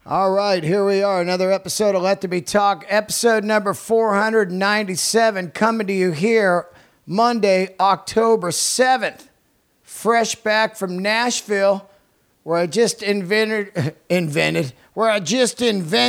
All right, here we are. Another episode of Let There Be Talk, episode number 497, coming to you here Monday, October 7th. Fresh back from Nashville, where I just invented, where I just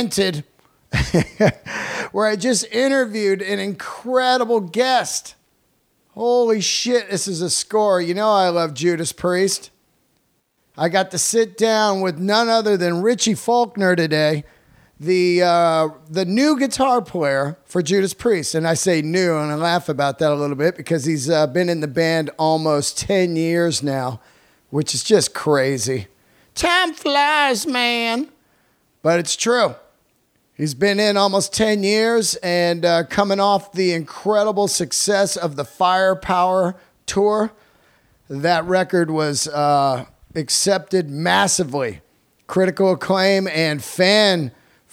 interviewed an incredible guest. Holy shit, this is a score. You know I love Judas Priest. I got to sit down with none other than Richie Faulkner today, the new guitar player for Judas Priest. And I say new, and I laugh about that a little bit because he's been in the band almost 10 years now, which is just crazy. Time flies, man. But it's true. He's been in almost 10 years and coming off the incredible success of the Firepower tour. That record was accepted massively. Critical acclaim and fan.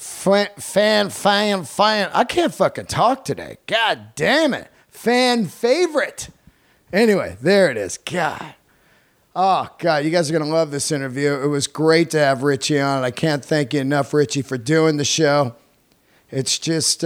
I can't fucking talk today. God damn it. Fan favorite. Anyway, there it is. God. Oh, God, you guys are going to love this interview. It was great to have Richie on. I can't thank you enough, Richie, for doing the show. It's just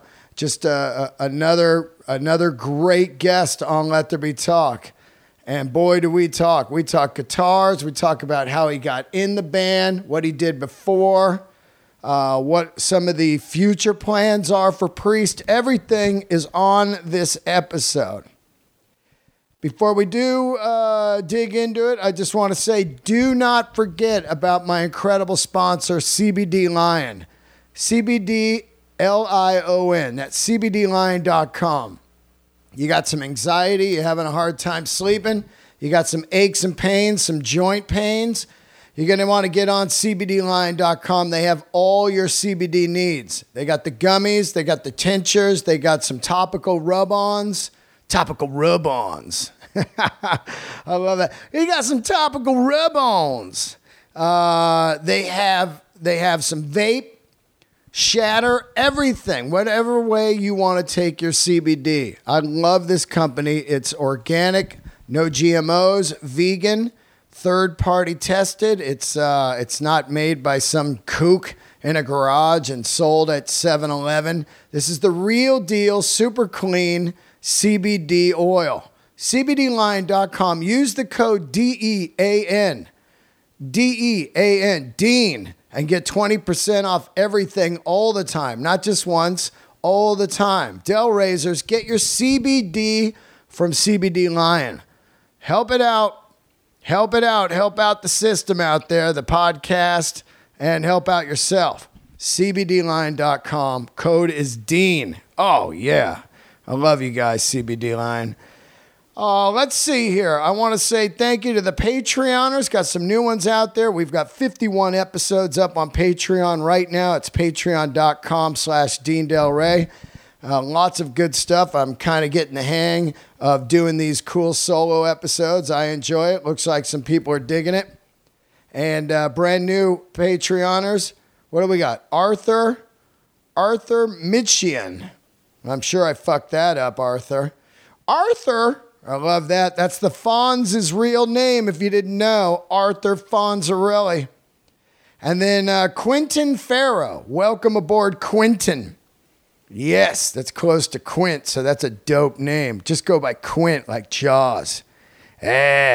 another great guest on Let There Be Talk. And boy, do we talk. We talk guitars. We talk about how he got in the band, what he did before, what some of the future plans are for Priest. Everything is on this episode. Before we do dig into it, I just want to say, do not forget about my incredible sponsor, CBD Lion. CBD Lion. That's CBDLion.com. You got some anxiety, you're having a hard time sleeping, you got some aches and pains, some joint pains, you're going to want to get on CBDLion.com. They have all your CBD needs. They got the gummies, they got the tinctures, they got some topical rub-ons. Topical rub-ons. I love that. You got some topical rub-ons. They have some vape, shatter, everything, whatever way you want to take your CBD. I love this company. It's organic, no GMOs, vegan, third-party tested. It's not made by some kook in a garage and sold at 7-Eleven. This is the real deal, super clean CBD oil. CBDLion.com. Use the code DEAN, Dean, and get 20% off everything all the time. Not just once, all the time. Del Razors, get your CBD from CBD Lion. Help it out. Help it out. Help out the system out there, the podcast, and help out yourself. CBDLion.com. Code is Dean. Oh, yeah. I love you guys, CBD Lion. Let's see here. I want to say thank you to the Patreoners. Got some new ones out there. We've got 51 episodes up on Patreon right now. It's patreon.com/Dean Del Rey. Lots of good stuff. I'm kind of getting the hang of doing these cool solo episodes. I enjoy it. Looks like some people are digging it. And brand new Patreoners. What do we got? Arthur Michian. I'm sure I fucked that up, Arthur. Arthur, I love that. That's the Fonz's real name, if you didn't know. Arthur Fonzarelli. And then Quentin Farrow. Welcome aboard, Quentin. Yes, that's close to Quint, so that's a dope name. Just go by Quint, like Jaws. You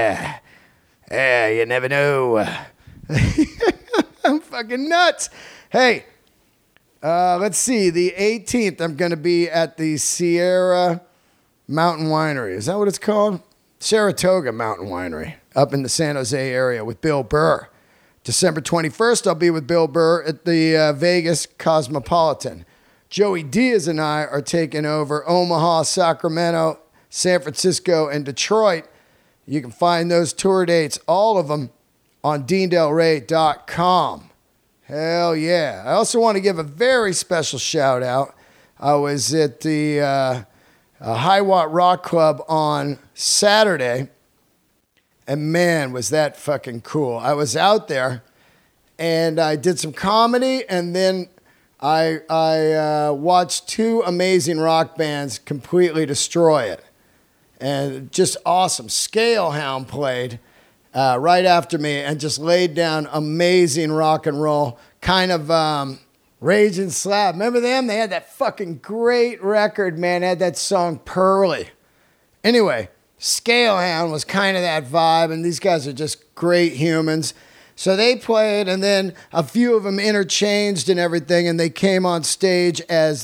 never know. I'm fucking nuts. Hey. Let's see. The 18th, I'm going to be at the Sierra Mountain Winery. Is that what it's called? Saratoga Mountain Winery up in the San Jose area with Bill Burr. December 21st, I'll be with Bill Burr at the Vegas Cosmopolitan. Joey Diaz and I are taking over Omaha, Sacramento, San Francisco, and Detroit. You can find those tour dates, all of them, on DeanDelRey.com. Hell yeah. I also want to give a very special shout out. I was at the High Watt Rock Club on Saturday, and man, was that fucking cool. I was out there, and I did some comedy, and then I watched two amazing rock bands completely destroy it. And just awesome. Scalehound played. right after me and just laid down amazing rock and roll, kind of Rage and Slab. Remember them? They had that fucking great record, man. They had that song Pearly. Anyway, Scalehound was kind of that vibe, and these guys are just great humans. So they played, and then a few of them interchanged and everything, and they came on stage as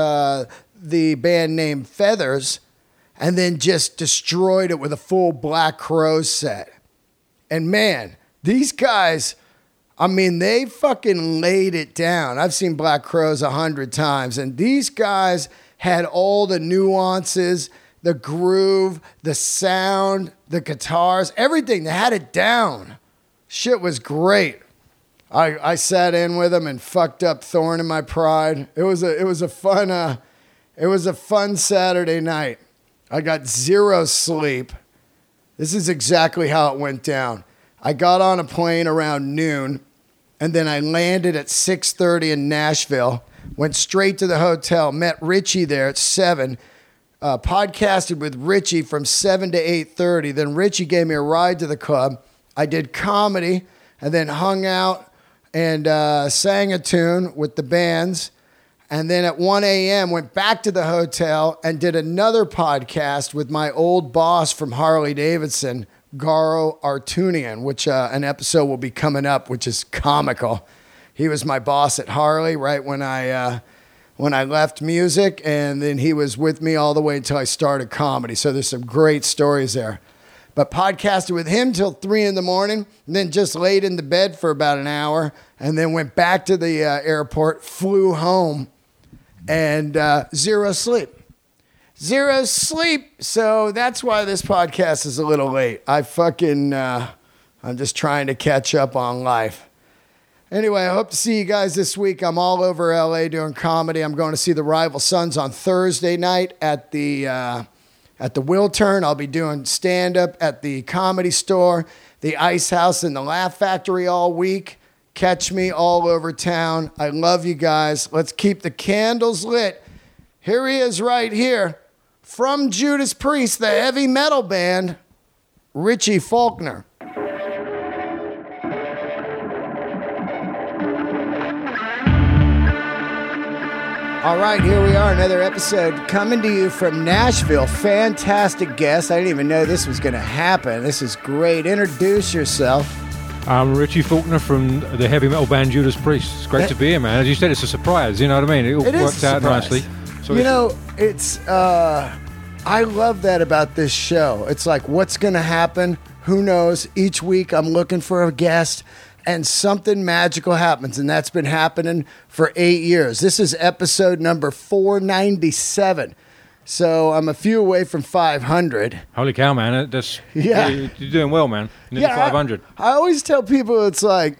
the band named Feathers, and then just destroyed it with a full Black Crowes set. And man, these guys, I mean, they fucking laid it down. I've seen Black Crowes 100 times, and these guys had all the nuances, the groove, the sound, the guitars, everything. They had it down. Shit was great. I sat in with them and fucked up Thorn in My Pride. It was a fun Saturday night. I got zero sleep. This is exactly how it went down. I got on a plane around noon, and then I landed at 6:30 in Nashville, went straight to the hotel, met Richie there at 7, podcasted with Richie from 7 to 8:30. Then Richie gave me a ride to the club. I did comedy and then hung out and sang a tune with the bands. And then at 1 a.m. went back to the hotel and did another podcast with my old boss from Harley Davidson, Garo Artunian, which an episode will be coming up, which is comical. He was my boss at Harley right when I left music, and then he was with me all the way until I started comedy. So there's some great stories there. But podcasted with him till 3 in the morning, and then just laid in the bed for about an hour, and then went back to the airport, flew home, and zero sleep. Zero sleep. So that's why this podcast is a little late. I'm just trying to catch up on life. Anyway, I hope to see you guys this week. I'm all over LA doing comedy. I'm going to see the Rival Sons on Thursday night at the Wiltern. I'll be doing stand-up at the Comedy Store, the Ice House, and the Laugh Factory all week. Catch me all over town. I love you guys. Let's keep the candles lit. Here he is right here. From Judas Priest, the heavy metal band, Richie Faulkner. All right, here we are, another episode coming to you from Nashville. Fantastic guest. I didn't even know this was going to happen. This is great. Introduce yourself. I'm Richie Faulkner from the heavy metal band Judas Priest. It's great to be here, man. As you said, it's a surprise. You know what I mean? It all worked out nicely. So it's I love that about this show. It's like, what's going to happen? Who knows? Each week I'm looking for a guest, and something magical happens, and that's been happening for 8 years. This is episode number 497. So I'm a few away from 500. Holy cow, man. You're doing well, man. Nearly 500. I always tell people it's like,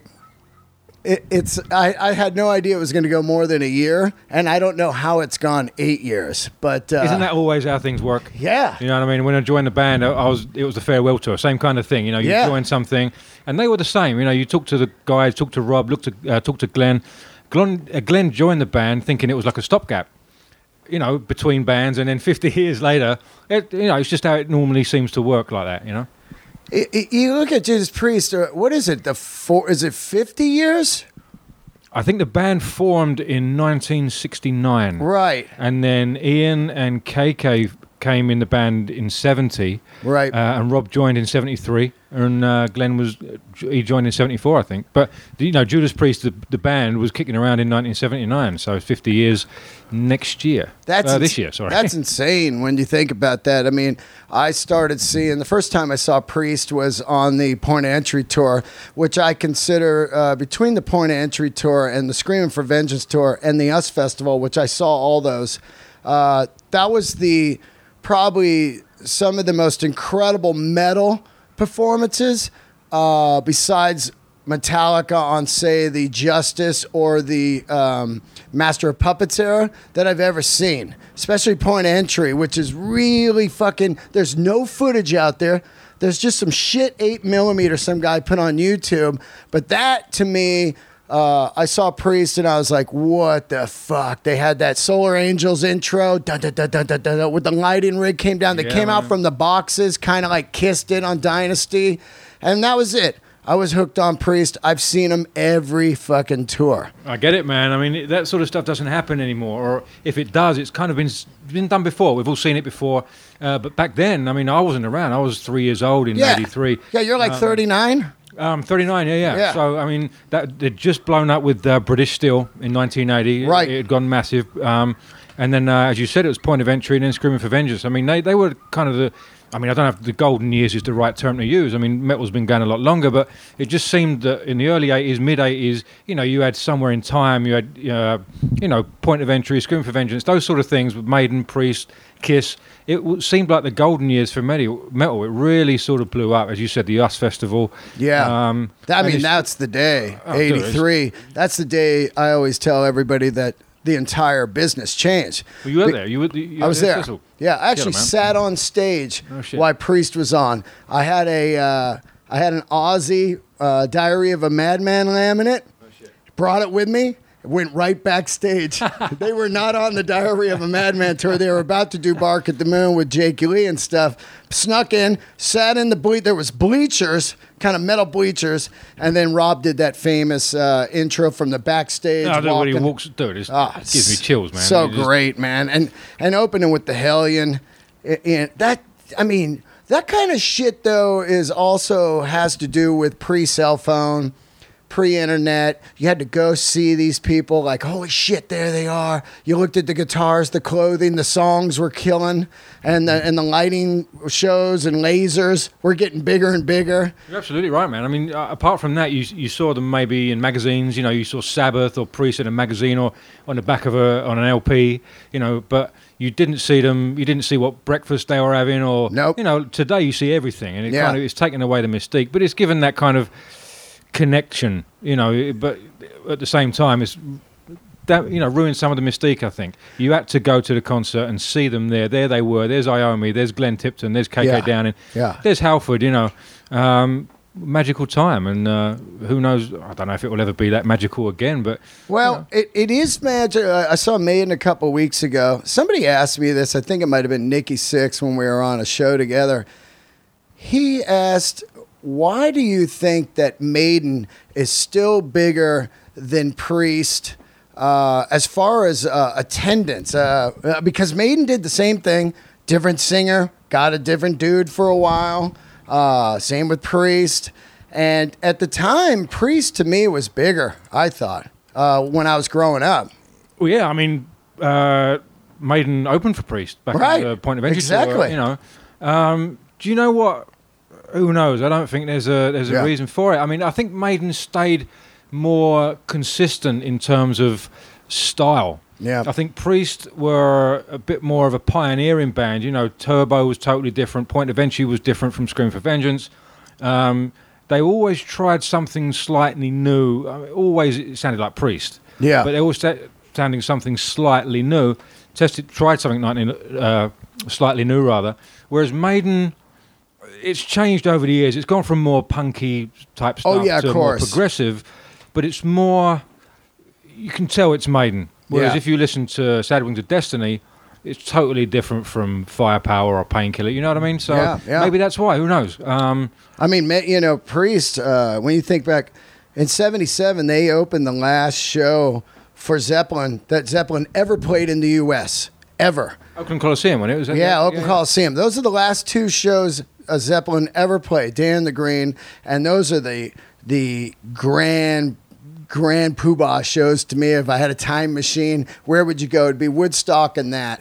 I had no idea it was going to go more than a year, and I don't know how it's gone 8 years. But isn't that always how things work? Yeah. You know what I mean? When I joined the band, it was the farewell tour, same kind of thing. You know, you join something, and they were the same. You know, you talk to the guys, talk to Rob, talk to Glenn. Glenn joined the band thinking it was like a stopgap, you know, between bands, and then 50 years later, it's just how it normally seems to work like that, you know? You look at Judas Priest, what is it, is it 50 years? I think the band formed in 1969. Right. And then Ian and KK came in the band in 70. Right. And Rob joined in 73. And Glenn he joined in 74, I think. But, you know, Judas Priest, the band, was kicking around in 1979. So 50 years next year. This year, sorry. That's insane when you think about that. I mean, I started seeing, the first time I saw Priest was on the Point of Entry tour, which I consider between the Point of Entry tour and the Screaming for Vengeance tour and the US Festival, which I saw all those. That was probably some of the most incredible metal performances besides Metallica on, say, the Justice or the Master of Puppets era that I've ever seen, especially Point of Entry, which is really fucking, there's no footage out there. There's just some shit 8mm some guy put on YouTube. But that, to me, I saw Priest and I was like, what the fuck? They had that Solar Angels intro, dun, dun, dun, dun, dun, dun, with the lighting rig came down. They came out from the boxes, kind of like Kissed It on Dynasty. And that was it. I was hooked on Priest. I've seen him every fucking tour. I get it, man. I mean, that sort of stuff doesn't happen anymore. Or if it does, it's kind of been done before. We've all seen it before. But back then, I mean, I wasn't around. I was 3 years old in 83. Yeah, you're like 39? 39, yeah. So, I mean, they'd just blown up with British Steel in 1980. Right. It had gone massive. And then, as you said, it was Point of Entry and then Screaming for Vengeance. I mean, they were kind of I don't know if the golden years is the right term to use. I mean, metal's been going a lot longer, but it just seemed that in the early 80s, mid-80s, you had Somewhere in Time, you had, Point of Entry, Screaming for Vengeance, those sort of things with Maiden, Priest, Kiss. It seemed like the golden years for metal. It really sort of blew up, as you said, the US Festival. Yeah. That's the day, 83. That's the day I always tell everybody that the entire business changed. Well, you were there. I was there. Yeah, I actually sat on stage while Priest was on. I had an Ozzy Diary of a Madman laminate. Brought it with me. Went right backstage. They were not on the Diary of a Madman tour. They were about to do Bark at the Moon with Jake Lee and stuff. Snuck in, sat in the there was bleachers, kind of metal bleachers, and then Rob did that famous intro from the backstage. When he walks, dude, it gives me chills, man. So great, man. And opening with the Hellion, that kind of shit though has to do with pre-cell phone. Pre-internet, you had to go see these people like, holy shit, there they are. You looked at the guitars, the clothing, the songs were killing, and the lighting shows and lasers were getting bigger and bigger. You're absolutely right, man. I mean, apart from that, you saw them maybe in magazines. You saw Sabbath or Priest in a magazine or on the back of on an LP. But you didn't see them. You didn't see what breakfast they were having, or nope. Today you see everything, and it's taken away the mystique. But it's given that kind of connection, but at the same time it's that ruined some of the mystique. I think you had to go to the concert and see them there they were. There's Iommi, there's Glenn Tipton, there's KK Downing, there's Halford. Magical time, and who knows, I don't know if it will ever be that magical again, but it is magic. I saw Maiden a couple weeks ago. Somebody asked me this. I think it might have been Nikki Sixx when we were on a show together. He asked, why do you think that Maiden is still bigger than Priest as far as attendance? Because Maiden did the same thing, different singer, got a different dude for a while. Same with Priest. And at the time, Priest to me was bigger, I thought, when I was growing up. Well, yeah, I mean, Maiden opened for Priest back at the Point of Entry. Exactly. Do you know what? Who knows? I don't think there's a reason for it. I mean, I think Maiden stayed more consistent in terms of style. Yeah. I think Priest were a bit more of a pioneering band. Turbo was totally different. Point of Entry was different from Scream for Vengeance. They always tried something slightly new. Always it sounded like Priest. Yeah. But they always sounding something slightly new. Tried something slightly new rather. Whereas Maiden, it's changed over the years. It's gone from more punky type stuff to more progressive, but it's more, you can tell it's Maiden. Whereas if you listen to Sad Wings of Destiny, it's totally different from Firepower or Painkiller. You know what I mean? So maybe that's why. Who knows? Priest, when you think back, in 77, they opened the last show for Zeppelin that Zeppelin ever played in the U.S. Ever. Oakland Coliseum, when it was? Oakland Coliseum. Those are the last two shows Zeppelin ever played, Dan the Green, and those are the grand poobah shows to me. If I had a time machine, where would you go? It'd be Woodstock and that,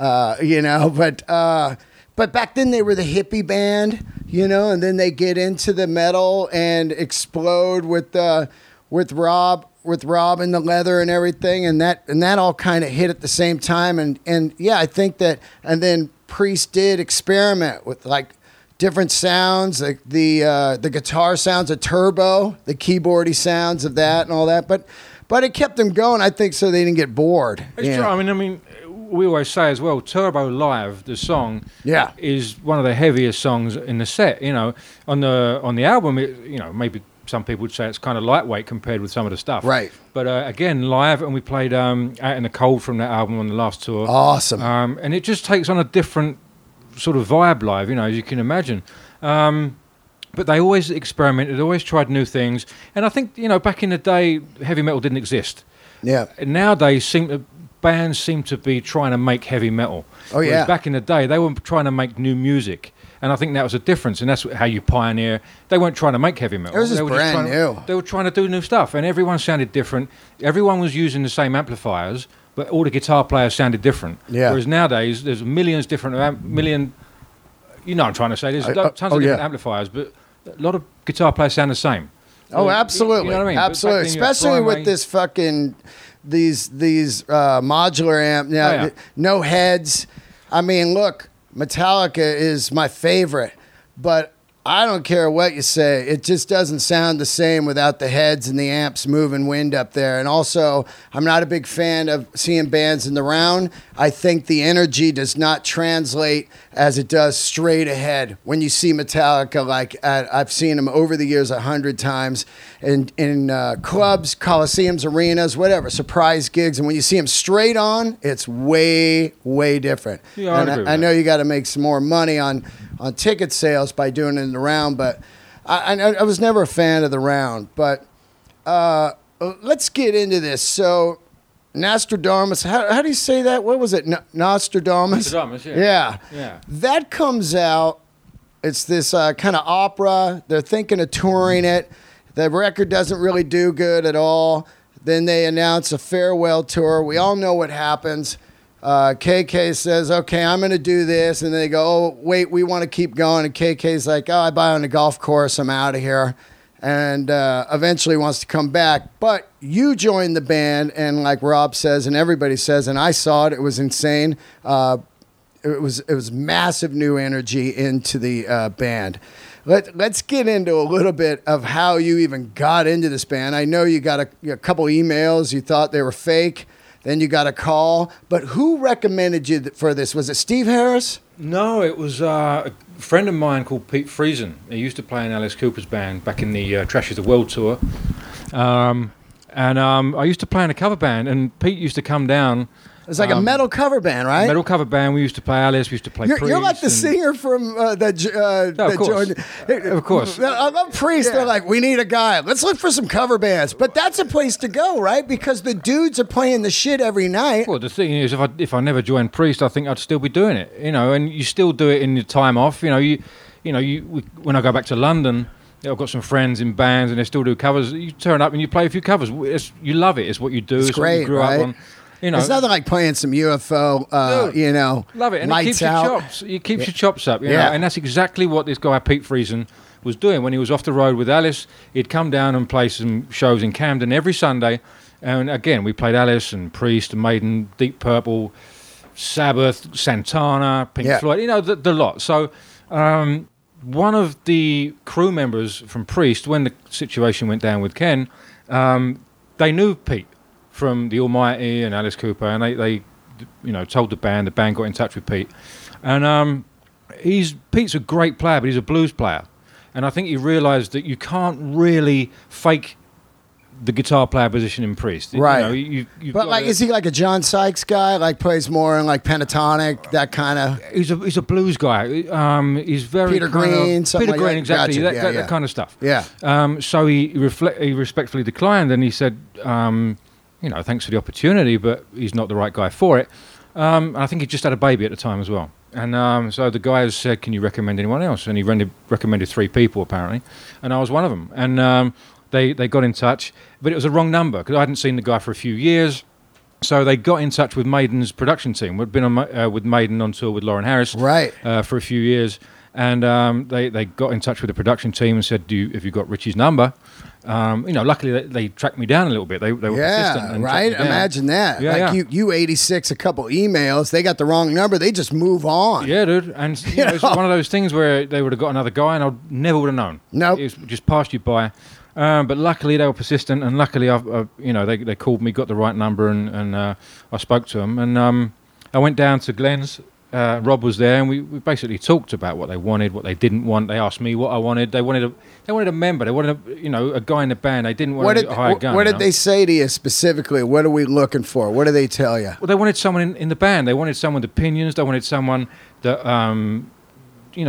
but back then they were the hippie band, and then they get into the metal and explode with Rob and the leather and everything, and that all kind of hit at the same time, and I think that, and then Priest did experiment with like different sounds, like the guitar sounds of Turbo, the keyboardy sounds of that and all that. But it kept them going, I think, so they didn't get bored. It's true. I mean, we always say as well, Turbo Live, the song, is one of the heaviest songs in the set. On the album, maybe some people would say it's kind of lightweight compared with some of the stuff. Right. But again, live, and we played Out in the Cold from that album on the last tour. Awesome. And it just takes on a different sort of vibe live, as you can imagine. But they always experimented, they always tried new things. And I think, back in the day, heavy metal didn't exist. Yeah. And nowadays, bands seem to be trying to make heavy metal. Oh, yeah. Whereas back in the day, they were trying to make new music. And I think that was a difference, and that's how you pioneer. They weren't trying to make heavy metal. It was just brand new. They were trying to do new stuff, and everyone sounded different. Everyone was using the same amplifiers, but all the guitar players sounded different. Yeah. Whereas nowadays, there's millions different, I'm trying to say, there's tons of different amplifiers, but a lot of guitar players sound the same. Oh, absolutely. You know what I mean? Absolutely. Especially with this fucking, these modular amp, no heads. I mean, look, Metallica is my favorite, but I don't care what you say. It just doesn't sound the same without the heads and the amps moving wind up there. And also, I'm not a big fan of seeing bands in the round. I think the energy does not translate as it does straight ahead. When you see Metallica, I've seen them over the years 100 times in clubs, coliseums, arenas, whatever, surprise gigs. And when you see them straight on, it's way, way different. Yeah, and I know you got to make some more money on ticket sales by doing it in the round, but I was never a fan of the round. But let's get into this. So, Nostradamus, how do you say that? What was it? Nostradamus? Nostradamus, yeah. That comes out. It's this kind of opera. They're thinking of touring it. The record doesn't really do good at all. Then they announce a farewell tour. We all know what happens. KK says, okay, I'm going to do this. And they go, oh, wait, we want to keep going. And KK's like, oh, I buy on the golf course. I'm out of here. And eventually wants to come back. But you joined the band, and like Rob says, and everybody says, and I saw it, it was insane. It was massive new energy into the band. Let's get into a little bit of how you even got into this band. I know you got a couple emails. You thought they were fake. Then you got a call. But who recommended you for this? Was it Steve Harris? No, it was a friend of mine called Pete Friesen. He used to play in Alice Cooper's band back in the Trash of the World tour. And I used to play in a cover band, and Pete used to come down. It's like a metal cover band, right? Metal cover band. We used to play Alice. We used to play Priest. You're like the singer from that joined. Of course. I love Priest. Yeah. They're like, we need a guy. Let's look for some cover bands. But that's a place to go, right? Because the dudes are playing the shit every night. Well, the thing is, if I never joined Priest, I think I'd still be doing it. And you still do it in your time off. When I go back to London, I've got some friends in bands, and they still do covers. You turn up and you play a few covers. You love it. It's what you do. It's great, what you grew right? up on. It's nothing like playing some UFO, love it, and it keeps out. Your chops up, and that's exactly what this guy Pete Friesen was doing when he was off the road with Alice. He'd come down and play some shows in Camden every Sunday, and again we played Alice and Priest and Maiden, Deep Purple, Sabbath, Santana, Pink Floyd, the lot. So one of the crew members from Priest, when the situation went down with Ken, they knew Pete from the Almighty and Alice Cooper, and they told the band got in touch with Pete. And Pete's a great player, but he's a blues player. And I think he realised that you can't really fake the guitar player position in Priest. Right. But is he like a John Sykes guy, like plays more in like pentatonic, that kind of... He's a blues guy. He's very... Peter Green, Peter Green, exactly. Gotcha. That kind of stuff. Yeah. So he respectfully declined, and he said... thanks for the opportunity, but he's not the right guy for it. I think he just had a baby at the time as well. And so the guys said, can you recommend anyone else? And he recommended 3 people, apparently. And I was one of them. And they got in touch, but it was a wrong number because I hadn't seen the guy for a few years. So they got in touch with Maiden's production team. We'd been with Maiden on tour with Lauren Harris for a few years. And they got in touch with the production team and said, have you got Richie's number? Luckily they tracked me down a little bit. They were persistent. And right? Imagine that. Yeah, you 86 a couple emails, they got the wrong number, they just move on. Yeah, dude. And it's one of those things where they would have got another guy and I never would have known. Nope. It just passed you by. But luckily they were persistent, and luckily they called me, got the right number, and I spoke to them. And I went down to Glenn's. Rob was there, and we basically talked about what they wanted, what they didn't want. They asked me what I wanted. They wanted a member. They wanted a guy in the band. They didn't want a hired gun. What did they say to you specifically? What are we looking for? What do they tell you? Well, they wanted someone in the band. They wanted someone with opinions. They wanted someone that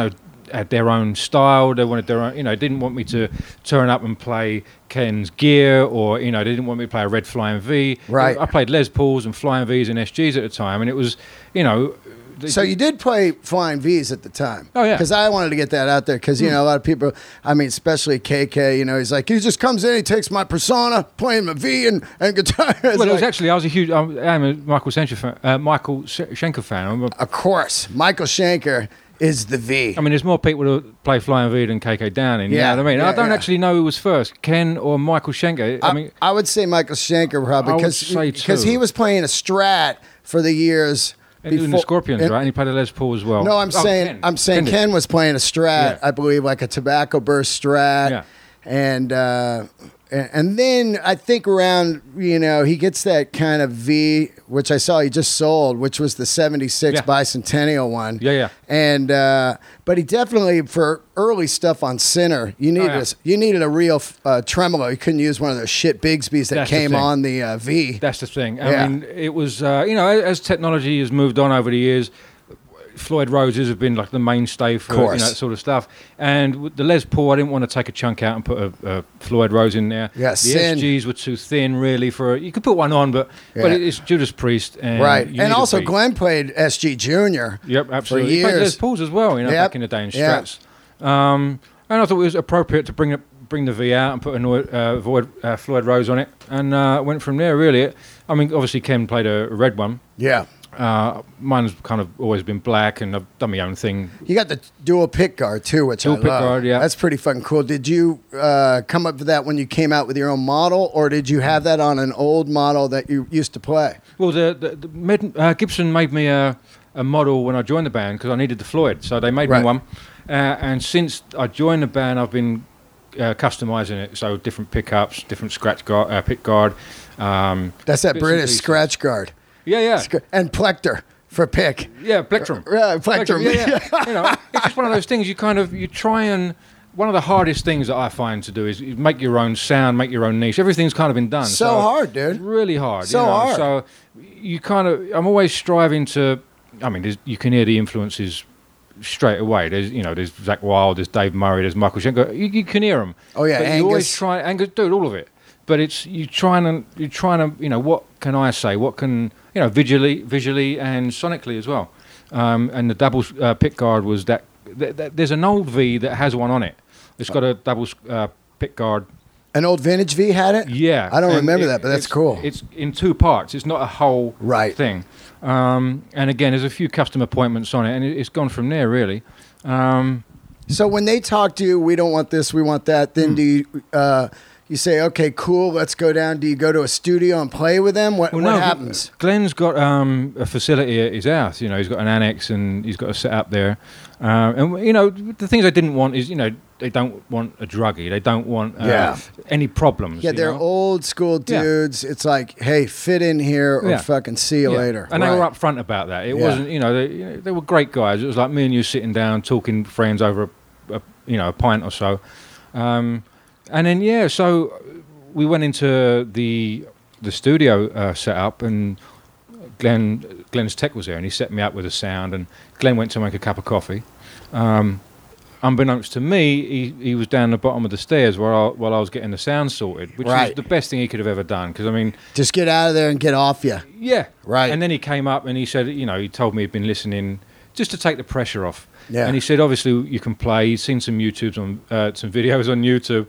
had their own style. They wanted their own, didn't want me to turn up and play Ken's gear, or, they didn't want me to play a red Flying V. Right. I played Les Pauls and Flying Vs and SGs at the time, and it was, So you did play Flying Vs at the time. Oh, yeah. Because I wanted to get that out there because, a lot of people, especially KK, he's like, he just comes in, he takes my persona, playing my V and guitar. Well, it was actually, I am a Michael Schenker fan. Of course. Michael Schenker is the V. I mean, there's more people who play Flying V than KK Downing. You know what I mean? Yeah, I don't actually know who was first, Ken or Michael Schenker. I would say Michael Schenker probably because he was playing a Strat for the years. And doing the Scorpions, right? And he played a Les Paul as well. No, I'm saying Ken was playing a Strat, I believe, like a Tobacco Burst Strat. Yeah. And then I think around, he gets that kind of V, which I saw he just sold, which was the 76 Bicentennial one. Yeah. And but he definitely, for early stuff on Sinner, you needed a real tremolo. You couldn't use one of those shit Bigsby's that came on the V. That's the thing. I mean, it was, as technology has moved on over the years, Floyd Roses have been like the mainstay for that sort of stuff. And with the Les Paul, I didn't want to take a chunk out and put a Floyd Rose in there. Yeah, the SGs were too thin, really. You could put one on, but it's Judas Priest. And right. And also Glenn played SG Jr. Yep, absolutely. For years. He played Les Pauls as well, back in the day in Strats. And I thought it was appropriate to bring the V out and put a Floyd Rose on it. And went from there, really. I mean, obviously Ken played a red one. Yeah. Mine's kind of always been black, and I've done my own thing. You got the dual pick guard too, which I love. Dual pick guard, yeah. That's pretty fucking cool. Did you come up with that when you came out with your own model, or did you have that on an old model that you used to play? Well, Gibson made me a model when I joined the band because I needed the Floyd, so they made me one. And since I joined the band, I've been customizing it, so different pickups, different scratch guard, pick guard. That's that British scratch guard. Yeah. And Plector for pick. Yeah, Plectrum. Plectrum. Yeah. It's just one of those things you try and... One of the hardest things that I find to do is make your own sound, make your own niche. Everything's kind of been done. So hard, dude. It's really hard. Hard. So I'm always striving to... I mean, you can hear the influences straight away. There's Zakk Wylde, there's Dave Murray, there's Michael Schenker. You can hear them. Oh, yeah, but Angus. You always try... Angus, dude, all of it. But you're trying to, what can I say? What can, visually and sonically as well. And the double pick guard was that there's an old V that has one on it. It's got a double pick guard. An old vintage V had it? Yeah. I don't remember that, but that's cool. It's in two parts. It's not a whole thing. And again, there's a few custom appointments on it, and it's gone from there, really. So when they talk to you, we don't want this, we want that, then do you... You say, okay, cool, let's go down. Do you go to a studio and play with them? What happens? Glenn's got a facility at his house. He's got an annex and he's got a set up there. And, the things I didn't want is, they don't want a druggie. They don't want any problems. Yeah, they're old school dudes. Yeah. It's like, hey, fit in here or fucking see you later. And they were upfront about that. It wasn't, they were great guys. It was like me and you sitting down talking friends over a pint or so. And then, so we went into the studio setup, and Glenn's tech was there, and he set me up with a sound, and Glenn went to make a cup of coffee. Unbeknownst to me, he was down the bottom of the stairs while I was getting the sound sorted, which was the best thing he could have ever done, because, I mean... Just get out of there and get off you. Yeah. Right. And then he came up and he said, he told me he'd been listening just to take the pressure off. Yeah. And he said, obviously, you can play. He's seen some some videos on YouTube.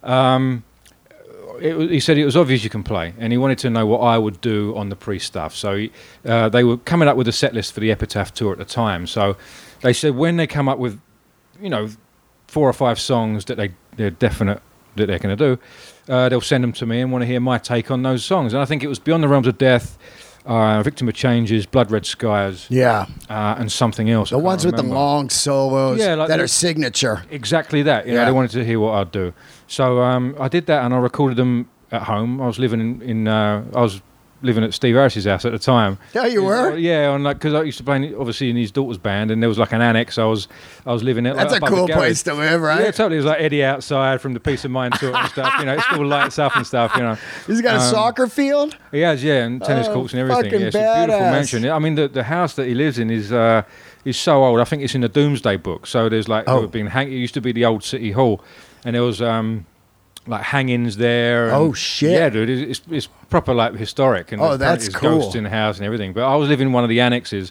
He said it was obvious you can play, and he wanted to know what I would do on the Priest stuff. So they were coming up with a set list for the Epitaph tour at the time. So they said when they come up with, 4 or 5 songs that they're definite that they're going to do, they'll send them to me and want to hear my take on those songs. And I think it was Beyond the Realms of Death, Victim of Changes, Blood Red Skies, and something else. The ones with the long solos that are signature. Exactly that. They wanted to hear what I'd do. So I did that, and I recorded them at home. I was living living at Steve Harris's house at the time. Yeah, you were? Yeah, because I used to play obviously in his daughter's band, and there was like an annex. I was living at. That's a cool place to live, right? Yeah, totally. It was like Eddie outside from the Peace of Mind tour and stuff. You know, it still lights up and stuff. You know, he's got a soccer field. He has, yeah, and tennis courts and everything. Yeah, it's a beautiful mansion. I mean, the house that he lives in is so old. I think it's in the Doomsday Book. So there's like it used to be the old City Hall, and there was like hangings there. Oh shit! Yeah, dude, it's proper like historic. And that's there's cool. Ghosts in the house and everything. But I was living in one of the annexes,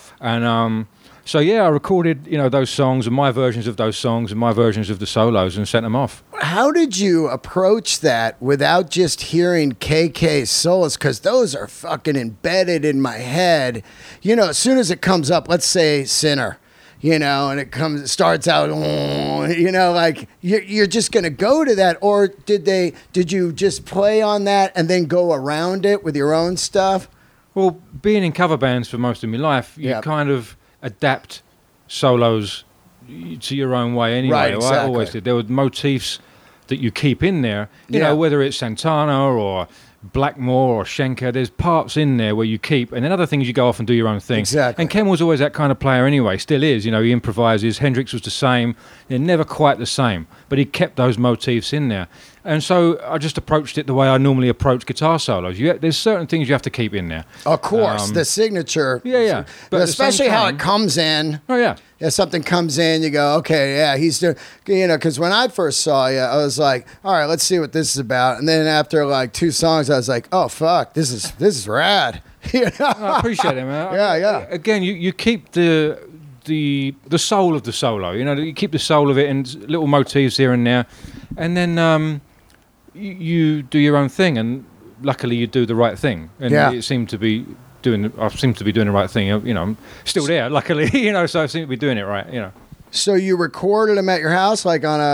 and so yeah, I recorded those songs and my versions of those songs and my versions of the solos and sent them off. How did you approach that without just hearing KK's solos? Because those are fucking embedded in my head. You know, as soon as it comes up, let's say Sinner. You know, and it starts out, you know, like you're just going to go to that. Or did you just play on that and then go around it with your own stuff? Well, being in cover bands for most of my life, you kind of adapt solos to your own way anyway. Right, exactly. I always did. There were motifs that you keep in there, you know, whether it's Santana or Blackmore or Schenker, there's parts in there where you keep, and then other things you go off and do your own thing. Exactly. And Ken was always that kind of player anyway, still is, you know, he improvises. Hendrix was the same. They're never quite the same, but he kept those motifs in there. And so I just approached it the way I normally approach guitar solos. There's certain things you have to keep in there. Of course, the signature. Yeah. But especially how it comes in. Oh, yeah. If something comes in, you go, okay, yeah, he's doing, you know, because when I first saw you, I was like, all right, let's see what this is about. And then after like 2 songs, I was like, oh, fuck, this is rad. You know? I appreciate it, man. Yeah. Again, you keep the soul of the solo. You know, you keep the soul of it and little motifs here and there. And then you do your own thing. And luckily you do the right thing. And it seemed to be I seem to be doing the right thing. You know, I'm still there, luckily. You know, so I seem to be doing it right. You know. So you recorded them at your house, like on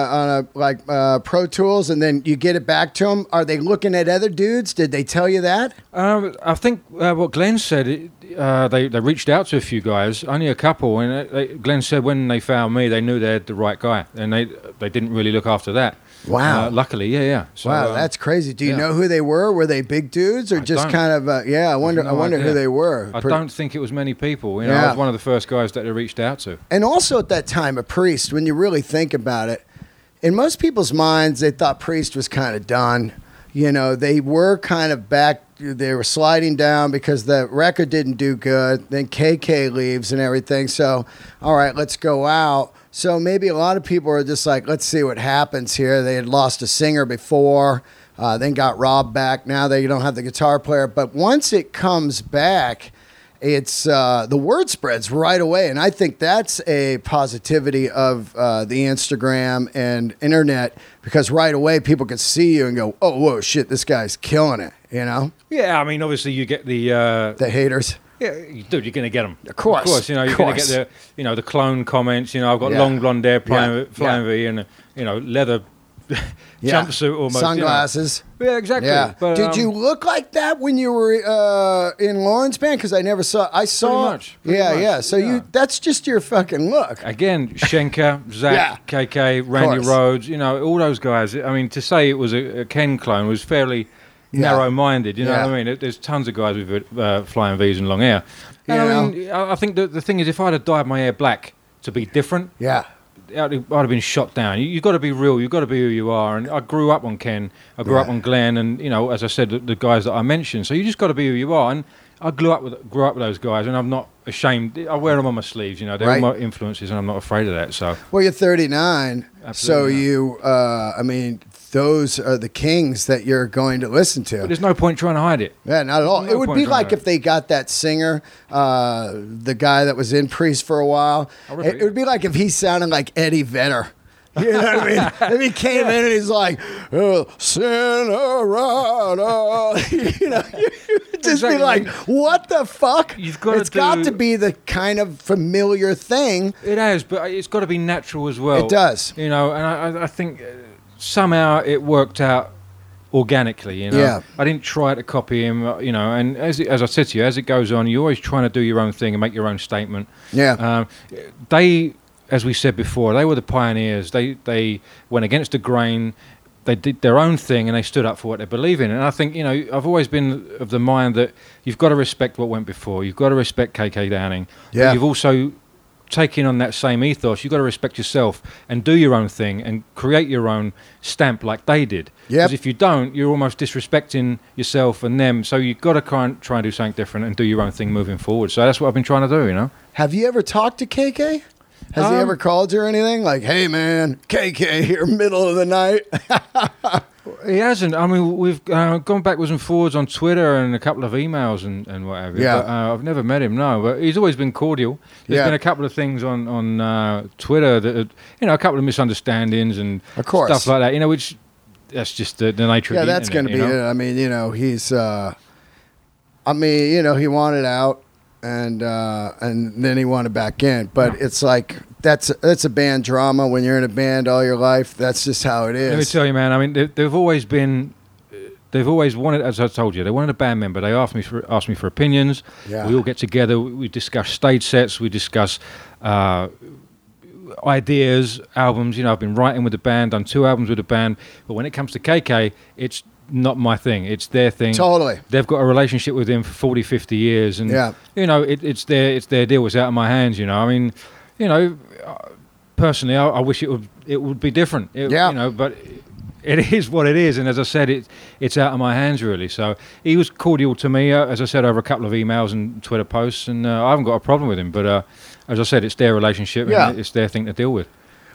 a Pro Tools, and then you get it back to them. Are they looking at other dudes? Did they tell you that? I think what Glenn said. They reached out to a few guys, only a couple, and Glenn said when they found me, they knew they had the right guy, and they didn't really look after that. Wow. Luckily, yeah. So, wow, that's crazy. Do you know who they were? Were they big dudes or just kind of? I wonder who they were. I don't think it was many people. You know, I was one of the first guys that they reached out to. And also at that time, a Priest. When you really think about it, in most people's minds, they thought Priest was kind of done. You know, they were kind of back. They were sliding down because the record didn't do good. Then KK leaves and everything. So, all right, let's go out. So maybe a lot of people are just like, let's see what happens here. They had lost a singer before, then got Rob back. Now they don't have the guitar player. But once it comes back, it's the word spreads right away. And I think that's a positivity of the Instagram and internet, because right away people can see you and go, oh, whoa, shit, this guy's killing it, you know? Yeah, I mean, obviously you get the haters. Yeah, dude, you're going to get them. Of course. You know, you're going to get the clone comments. You know, I've got long blonde hair, flying V, and leather jumpsuit almost. Sunglasses. You know. Yeah, exactly. Yeah. But, did you look like that when you were in Lauren's band? Because I never saw. I saw. Pretty much. Yeah. So that's just your fucking look. Again, Schenker, Zach, KK, Randy Rhoads. You know, all those guys. I mean, to say it was a Ken clone was fairly narrow-minded, you know what I mean? There's tons of guys with flying V's and long hair. And I think the thing is, if I'd have dyed my hair black to be different, I'd have been shot down. You've got to be real. You've got to be who you are. And I grew up on Ken. I grew up on Glenn, and you know, as I said, the guys that I mentioned. So you just got to be who you are. And I grew up with those guys, and I'm not ashamed. I wear them on my sleeves. You know, they're all my influences, and I'm not afraid of that. So well, you're 39, so you, I mean, those are the kings that you're going to listen to. But there's no point trying to hide it. Yeah, not at all. It would be like if they got that singer, the guy that was in Priest for a while. It would be like if he sounded like Eddie Vedder. You know what I mean? If he came in and he's like, Cinerado, you know, you'd just be like, what the fuck? It's got to be the kind of familiar thing. It has, but it's got to be natural as well. It does. You know, and I think somehow it worked out organically, you know. Yeah. I didn't try to copy him, you know, and as I said to you, as it goes on, you're always trying to do your own thing and make your own statement. Yeah. They, as we said before, they were the pioneers. They went against the grain. they did their own thing and they stood up for what they believe in. And I think, I've always been of the mind that you've got to respect what went before. You've got to respect KK Downing. Yeah. But you've also taken on that same ethos. You've got to respect yourself and do your own thing and create your own stamp like they did. Because if you don't, you're almost disrespecting yourself and them. So you've got to try and do something different and do your own thing moving forward. So that's what I've been trying to do, Have you ever talked to KK? Has he ever called you or anything? Like, hey, man, KK here, middle of the night. He hasn't. I mean, we've gone backwards and forwards on Twitter and a couple of emails and whatever. Yeah. But, I've never met him, no. But he's always been cordial. There's been a couple of things on Twitter that, a couple of misunderstandings and of course. Stuff like that, which that's just the nature of the that's going to be it. I mean, he's, he wanted out. And then he wanted back in, but it's like that's a band drama. When you're in a band all your life, that's just how it is. Let me tell you, man. I mean, they've always wanted, as I told you, they wanted a band member. They asked me for opinions. Yeah. We all get together. We discuss stage sets. We discuss ideas, albums. I've been writing with the band, done 2 albums with the band. But when it comes to KK, it's not my thing. It's their thing. Totally. They've got a relationship with him for 40, 50 years. And, it's their deal. It's out of my hands, I mean, personally, I wish it would be different. But it is what it is. And as I said, it's out of my hands, really. So he was cordial to me, as I said, over a couple of emails and Twitter posts. And I haven't got a problem with him. But as I said, it's their relationship and it's their thing to deal with.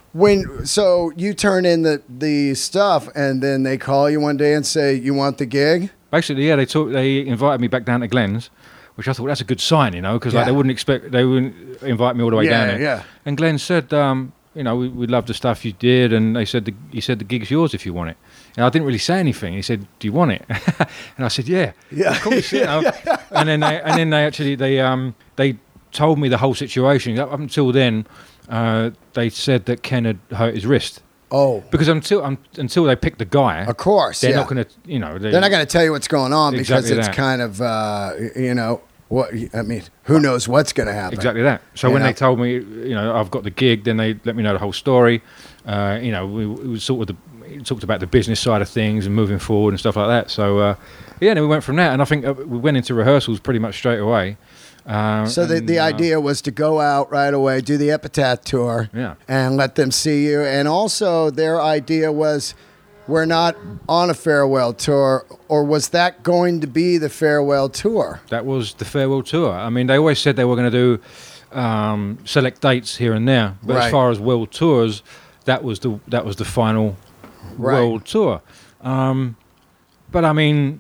So you turn in the stuff and then they call you one day and say you want the gig? Basically, yeah, they invited me back down to Glenn's, which I thought that's a good sign, because they wouldn't invite me all the way down there. Yeah. And Glenn said, we love the stuff you did, and he said the gig's yours if you want it. And I didn't really say anything. He said, "Do you want it?" And I said, "Yeah, of course." And then they told me the whole situation. Up until then, they said that Ken had hurt his wrist. Oh, because until they pick the guy, of course, they're not going to, they're not going to tell you what's going on because it's kind of, what I mean. Who knows what's going to happen? Exactly that. So when they told me, I've got the gig, then they let me know the whole story. We talked about the business side of things and moving forward and stuff like that. So then we went from that, and I think we went into rehearsals pretty much straight away. So the idea was to go out right away, do the Epitaph tour, and let them see you. And also their idea was, we're not on a farewell tour, or was that going to be the farewell tour? That was the farewell tour. I mean, they always said they were going to do select dates here and there, but as far as world tours, that was the final world tour. But I mean,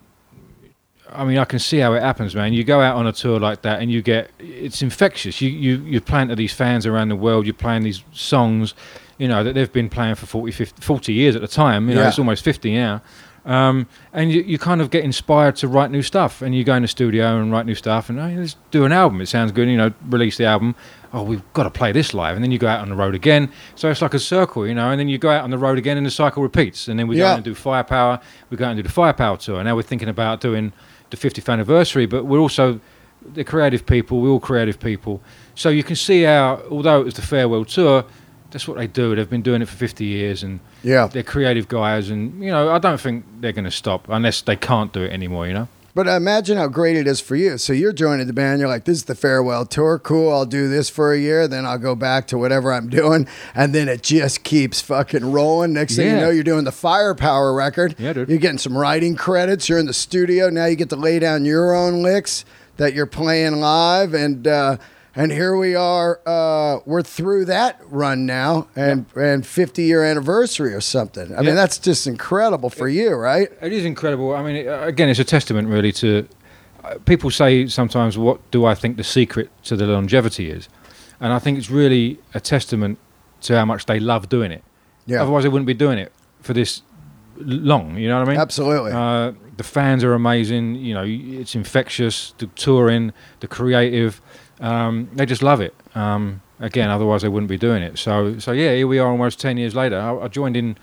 I can see how it happens, man. You go out on a tour like that, and it's infectious. You're playing to these fans around the world. You're playing these songs, that they've been playing for 40 years at the time. It's almost 50 now. And you kind of get inspired to write new stuff, and you go in the studio and write new stuff, and let's do an album. It sounds good, release the album. Oh, we've got to play this live, and then you go out on the road again. So it's like a circle, and then you go out on the road again, and the cycle repeats. And then we go out and do Firepower. We go out and do the Firepower tour. Now we're thinking about doing the 50th anniversary, but we're also the creative people. We're all creative people. So you can see how, although it was the farewell tour, that's what they do. They've been doing it for 50 years, and they're creative guys. And, I don't think they're going to stop unless they can't do it anymore, But imagine how great it is for you. So you're joining the band. You're like, this is the farewell tour. Cool. I'll do this for a year. Then I'll go back to whatever I'm doing. And then it just keeps fucking rolling. Next thing you know, you're doing the Firepower record. Yeah, dude. You're getting some writing credits. You're in the studio. Now you get to lay down your own licks that you're playing live. And here we are. We're through that run now, and 50-year anniversary or something. I mean, that's just incredible for you, right? It is incredible. I mean, again, it's a testament really to. People say sometimes, "What do I think the secret to the longevity is?" And I think it's really a testament to how much they love doing it. Yeah. Otherwise, they wouldn't be doing it for this long. You know what I mean? Absolutely. The fans are amazing. It's infectious. The touring, the creative. They just love it. Again, otherwise they wouldn't be doing it. So yeah, here we are almost 10 years later. I joined in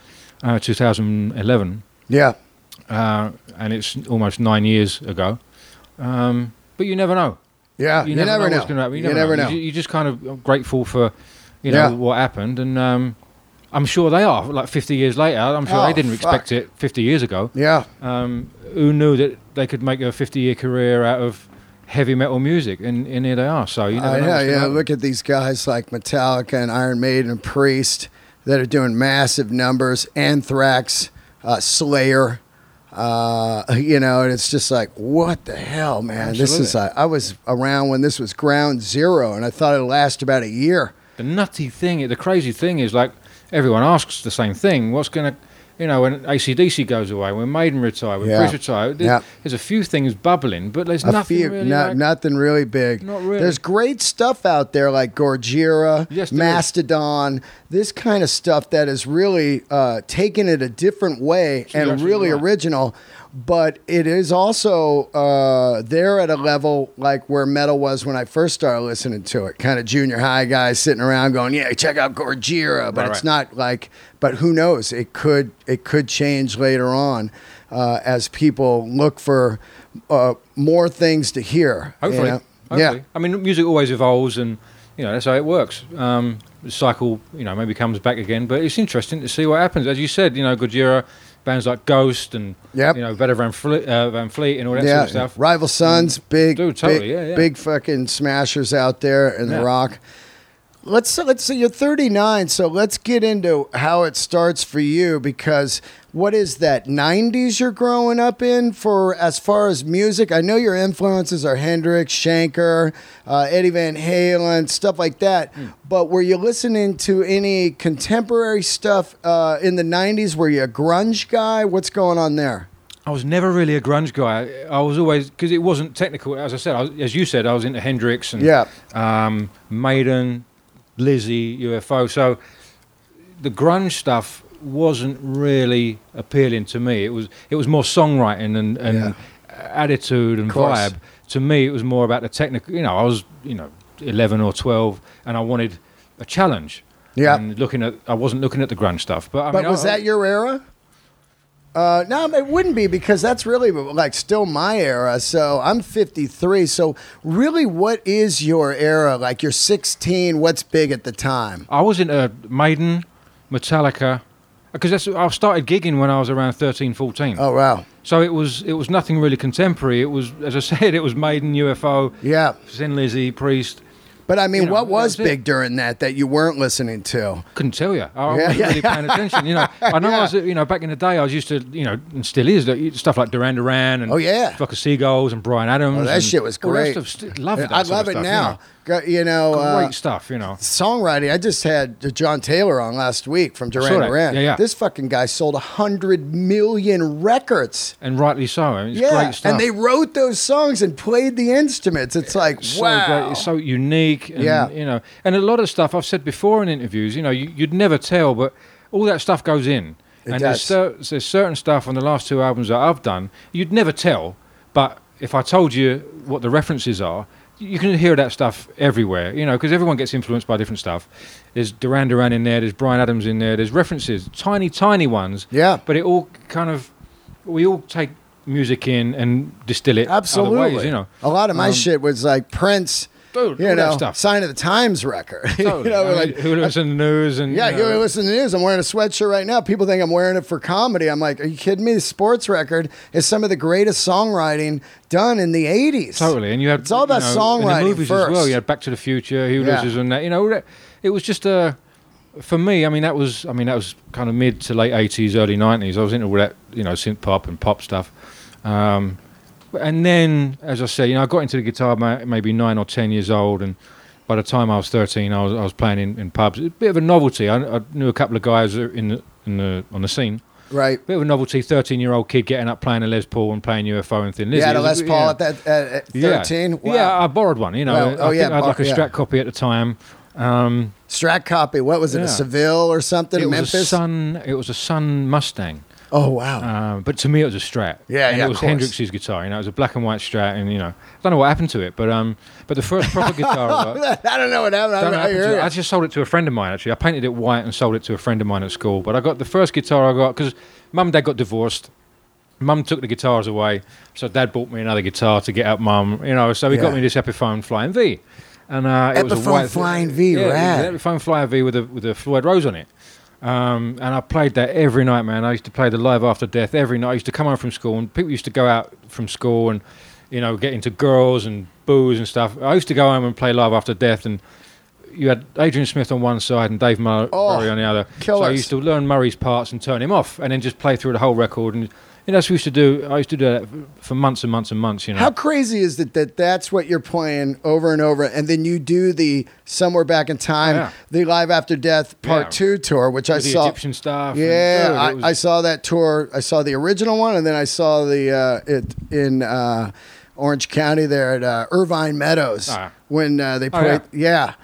2011. Yeah. And it's almost 9 years ago. But you never know. Yeah, you never know. You never know. You're just kind of grateful for, what happened. And I'm sure they are. Like 50 years later, I'm sure they didn't expect it 50 years ago. Yeah. Who knew that they could make a 50-year career out of heavy metal music? And here they are. So you know. Look at these guys like Metallica and Iron Maiden and Priest that are doing massive numbers. Anthrax, Slayer. And it's just like, what the hell, man? Absolutely. This is. I was around when this was ground zero, and I thought it'd last about a year. The crazy thing is, like, everyone asks the same thing. What's going to, when AC/DC goes away, when Maiden retire, when Priest retire, there's a few things bubbling, but there's nothing really. Nothing really big. Not really. There's great stuff out there like Gojira, Mastodon, this kind of stuff that is really taking it a different way and really original. But it is also there at a level like where metal was when I first started listening to it. Kind of junior high guys sitting around going, "Yeah, check out Gojira," but it's not like. But who knows? It could change later on as people look for more things to hear. Hopefully. Yeah. I mean, music always evolves, and that's how it works. The cycle, maybe comes back again. But it's interesting to see what happens. As you said, Gojira. Bands like Ghost and Better Van Fleet and all that sort of stuff. Rival Sons, big fucking smashers out there in the rock. Let's say you're 39, so let's get into how it starts for you, because what is that, 90s you're growing up in for as far as music? I know your influences are Hendrix, Schenker, Eddie Van Halen, stuff like that, but were you listening to any contemporary stuff in the 90s? Were you a grunge guy? What's going on there? I was never really a grunge guy. I was always, because it wasn't technical, as I said, as you said, I was into Hendrix and Maiden, Lizzie, UFO. So the grunge stuff wasn't really appealing to me. It was more songwriting and attitude and vibe. To me, it was more about the technical. I was 11 or 12, and I wanted a challenge. Yeah. And I wasn't looking at the grunge stuff. But was that your era? No, it wouldn't be, because that's really like still my era. So I'm 53. So really, what is your era? Like you're 16. What's big at the time? I was into Maiden, Metallica, because I started gigging when I was around 13, 14. Oh, wow. So it was nothing really contemporary. It was, as I said, it was Maiden, UFO, Thin Lizzy, Priest. But I mean, what was big during that you weren't listening to? Couldn't tell you. I wasn't really paying attention. I know I was, back in the day, I was used to, and still is, stuff like Duran Duran and Flock of Seagulls and Bryan Adams. Oh, that shit was great. Love that. I love it now. Great stuff. Songwriting. I just had John Taylor on last week from Duran Duran. Yeah. This fucking guy sold 100 million records, and rightly so. I mean, it's great stuff. And they wrote those songs and played the instruments. It's like wow, great. It's so unique. And, and a lot of stuff I've said before in interviews. You'd never tell, but all that stuff goes in. There's certain stuff on the last two albums that I've done you'd never tell, but if I told you what the references are, you can hear that stuff everywhere, because everyone gets influenced by different stuff. There's Duran Duran in there, there's Bryan Adams in there, there's references, tiny ones. Yeah. But it all we all take music in and distill it other ways, A lot of my shit was like Prince. Dude, stuff. Sign of the Times record. Totally. Who listens to the news? And you listen to the news. I'm wearing a sweatshirt right now. People think I'm wearing it for comedy. I'm like, are you kidding me? The sports record is some of the greatest songwriting done in the 80s. Totally. And it's all about songwriting in the movies first. As well. You had Back to the Future, Hugh Lewis and that. It was just for me, that was kind of mid to late 80s, early 90s. I was into all that, synth pop and pop stuff. And then, as I say, I got into the guitar maybe 9 or 10 years old, and by the time I was 13, I was playing in pubs. A bit of a novelty. I knew a couple of guys on the scene. Right. Bit of a novelty. 13-year-old kid getting up playing a Les Paul and playing UFO and Thin Lizzy. You had a Les Paul at 13. Yeah. Wow. Yeah, I borrowed one. I had like a Strat copy at the time. Strat copy. What was it? A Seville or something? Memphis. It was a Sun Mustang. Oh, wow. But to me, it was a Strat. And it was Hendrix's guitar. It was a black and white Strat, and, I don't know what happened to it, but the first proper guitar I got... I don't know what happened. I just sold it to a friend of mine, actually. I painted it white and sold it to a friend of mine at school. But I got the first guitar I got, because Mum and Dad got divorced. Mum took the guitars away, so Dad bought me another guitar to get out Mum, so he got me this Epiphone Flying V. And it was a white Flying V, rad. Epiphone Flying V with a Floyd Rose on it. And I played that every night, man. I used to play the Live After Death every night. I used to come home from school, and people used to go out from school and, get into girls and booze and stuff. I used to go home and play Live After Death, and you had Adrian Smith on one side and Dave Murray on the other. Killers. So I used to learn Murray's parts and turn him off, and then just play through the whole record. And that's what we used to do. I used to do that for months and months and months. How crazy is it that's what you're playing over and over, and then you do the Somewhere Back in Time, the Live After Death Part 2 tour, which I saw. The Egyptian stuff. Yeah, I saw that tour. I saw the original one, and then I saw it in Orange County there at Irvine Meadows when they played. Yeah.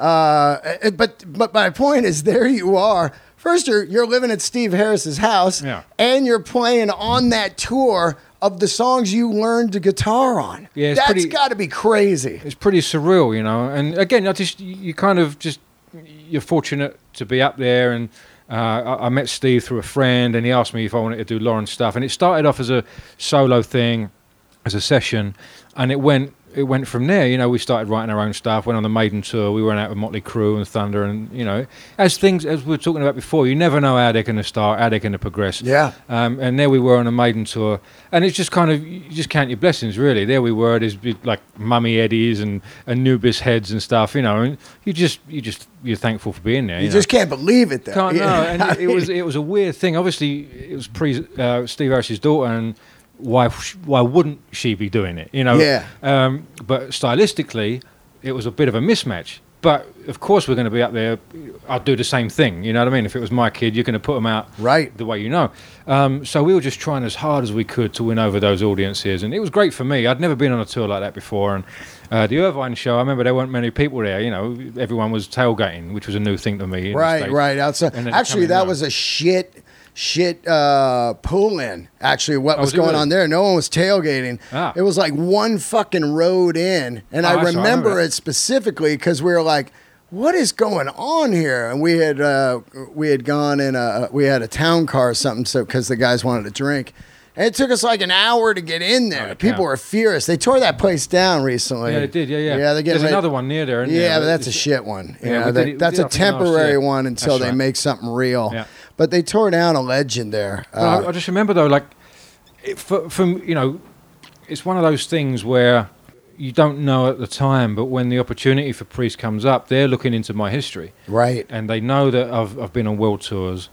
But my point is, there you are. First, you're living at Steve Harris's house, and you're playing on that tour of the songs you learned the guitar on. Yeah, that's got to be crazy. It's pretty surreal, And again, you're fortunate to be up there. And I met Steve through a friend, and he asked me if I wanted to do Lawrence stuff. And it started off as a solo thing, as a session, and it went from there. We started writing our own stuff, went on the Maiden tour. We went out with Motley Crue and Thunder, and as we were talking about before, you never know how they're going to start, how they're going to progress. Yeah. And there we were on a Maiden tour, and it's just you just count your blessings, really. There we were, there's like Mummy Eddies and Anubis heads and stuff, and you're thankful for being there. You just can't believe it, though. Can't know. And it was a weird thing. Obviously, it was Steve Harris's daughter, and why wouldn't she be doing it? Yeah. But stylistically, it was a bit of a mismatch. But of course, we're going to be up there. I'd do the same thing. You know what I mean? If it was my kid, you're going to put them out the way you know. So we were just trying as hard as we could to win over those audiences, and it was great for me. I'd never been on a tour like that before, and the Irvine show, I remember there weren't many people there. Everyone was tailgating, which was a new thing to me. Right. Outside. Actually, that was a shit pull in. Actually, what was going on there? No one was tailgating. It was like one fucking road in, and I remember it specifically because we were like, "What is going on here?" And we had gone in we had a town car or something, so because the guys wanted to drink. And it took us like an hour to get in there. People were furious. They tore that place down recently. Yeah, they did. Yeah. There's another one near there. Yeah, but that's a shit one. That's a temporary one until they make something real. Yeah. But they tore down a legend there. I just remember though, like, it's one of those things where you don't know at the time, but when the opportunity for Priest comes up, they're looking into my history, right? And they know that I've been on world tours.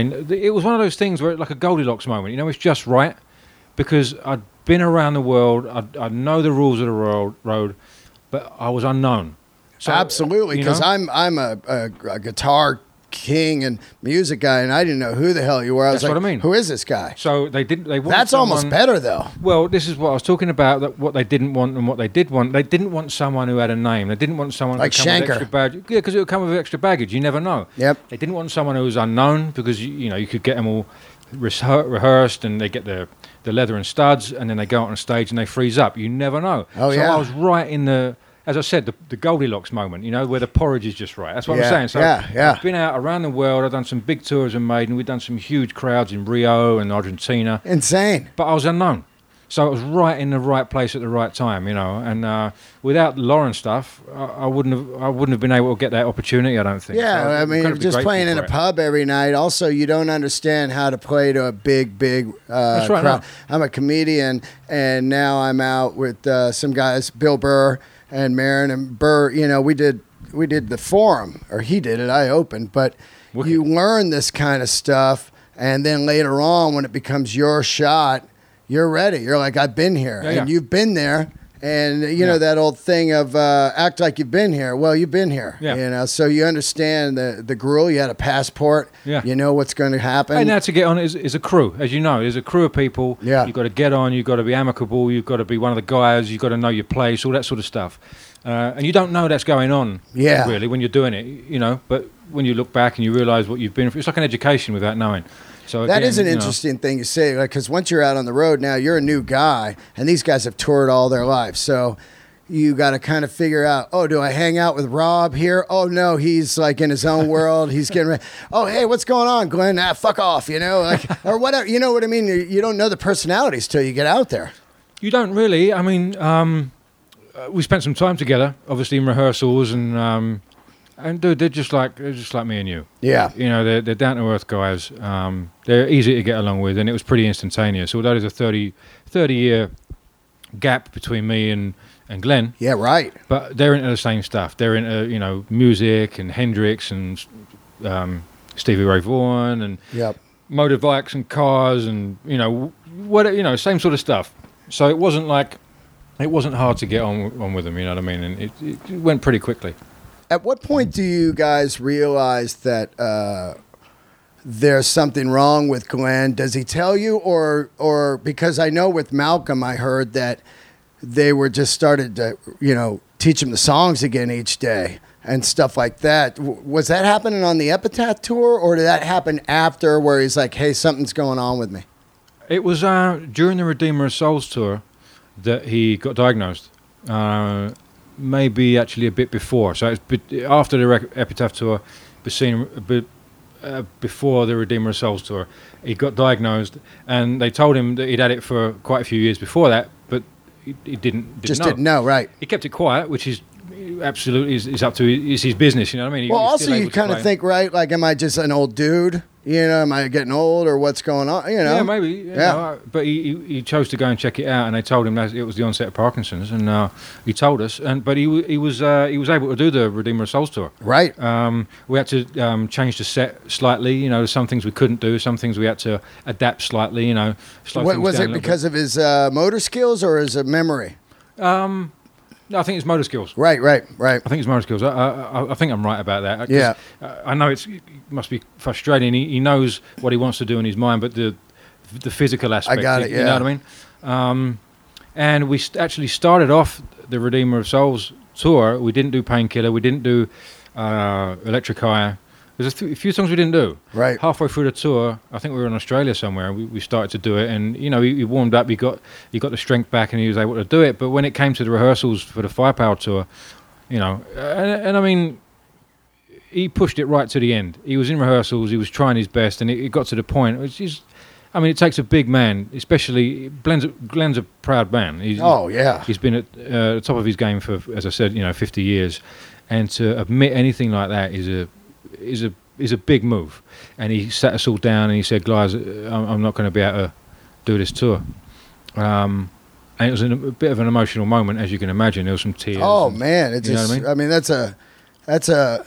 It was one of those things where, like a Goldilocks moment, it's just right, because I'd been around the world, I know the rules of the road, but I was unknown. So, absolutely, because I'm a guitar king and music guy, and I didn't know who the hell you were. I was like, what I mean. Who is this guy? So they want That's someone, almost better, though. Well, this is what I was talking about, that what they didn't want and what they did want. They didn't want someone who had a name. They didn't want someone like who come Schenker. with extra baggage. Yeah, because it would come with extra baggage. You never know. Yep. They didn't want someone who was unknown, because you could get them all rehearsed, and they get the leather and studs, and then they go out on stage and they freeze up. You never know. Oh, so I was right in the, as I said, the Goldilocks moment, where the porridge is just right. That's what I'm saying. So I've been out around the world. I've done some big tours in Maiden. We've done some huge crowds in Rio and Argentina. Insane. But I was unknown. So I was right in the right place at the right time, And without the Lauren stuff, I wouldn't have been able to get that opportunity, I don't think. Yeah, so I mean, just playing in a pub every night. Also, you don't understand how to play to a big That's right, crowd. No. I'm a comedian, and now I'm out with some guys, Bill Burr and Marin and Burr. We did the Forum, or he did it. I opened, but you learn this kind of stuff, and then later on, when it becomes your shot, you're ready. You're like, I've been here, and you've been there, and that old thing of act like you've been here. Well, you've been here, so you understand the gruel. You had a passport. Yeah. You know what's going to happen. And now to get on is a crew, as you know. There's a crew of people. Yeah. You've got to get on. You've got to be amicable. You've got to be one of the guys. You've got to know your place, all that sort of stuff. And you don't know that's going on, really, when you're doing it, But when you look back and you realise what you've been through, it's like an education without knowing. So that is an interesting thing you say, because once you're out on the road now, you're a new guy, and these guys have toured all their lives. So you got to kind of figure out, do I hang out with Rob here? Oh, no, he's like in his own world. He's getting ready. Oh, hey, what's going on, Glenn? Fuck off, or whatever. You know what I mean? You don't know the personalities till you get out there. You don't really. I mean, we spent some time together, obviously in rehearsals, and And dude, they're just like me and you. Yeah. You know, they're down to earth guys. They're easy to get along with, and it was pretty instantaneous. Although there's a 30 year gap between me and Glenn. Yeah, right. But they're into the same stuff. They're into, you know, music and Hendrix and Stevie Ray Vaughan and motorbikes and cars and, you know, same sort of stuff. So it wasn't hard to get on with them, you know what I mean? And it went pretty quickly. At what point do you guys realize that there's something wrong with Glenn? Does he tell you, or because I know with Malcolm, I heard that they were just started to, you know, teach him the songs again each day and stuff like that. Was that happening on the Epitaph tour, or did that happen after, where he's like, "Hey, something's going on with me"? It was during the Redeemer of Souls tour that he got diagnosed. Maybe actually a bit before. So it's after the Epitaph tour, before the Redeemer of Souls tour, he got diagnosed, and they told him that he'd had it for quite a few years before that, but he didn't know, right? He kept it quiet, which is absolutely is up to his business. You know what I mean? Well, also you kind of think, right? Like, am I just an old dude? You know, am I getting old, or what's going on? You know, yeah, maybe. You know, but he chose to go and check it out, and they told him that it was the onset of Parkinson's, and he told us. But he was able to do the Redeemer of Souls tour. Right. We had to change the set slightly. You know, some things we couldn't do, some things we had to adapt slightly. You know, was it because of his motor skills or his memory? No, I think it's motor skills. Right. I think it's motor skills. I think I'm right about that. Yeah. I know it must be frustrating. He knows what he wants to do in his mind, but the physical aspect. I got it, yeah. You know what I mean? And we actually started off the Redeemer of Souls tour. We didn't do Painkiller. We didn't do Electric Eye. There's a few songs we didn't do. Right. Halfway through the tour, I think we were in Australia somewhere. We started to do it, and you know, he warmed up. He got the strength back, and he was able to do it. But when it came to the rehearsals for the Firepower tour, you know, and I mean, he pushed it right to the end. He was in rehearsals. He was trying his best, and it got to the point. Which is, I mean, it takes a big man, especially Glenn's a proud man. He's been at the top of his game for, as I said, you know, 50 years, and to admit anything like that is a big move. And he sat us all down and he said, "Guys, I'm not going to be able to do this tour." And it was a bit of an emotional moment, as you can imagine. There was some tears. Oh man, it's just, I mean, that's a.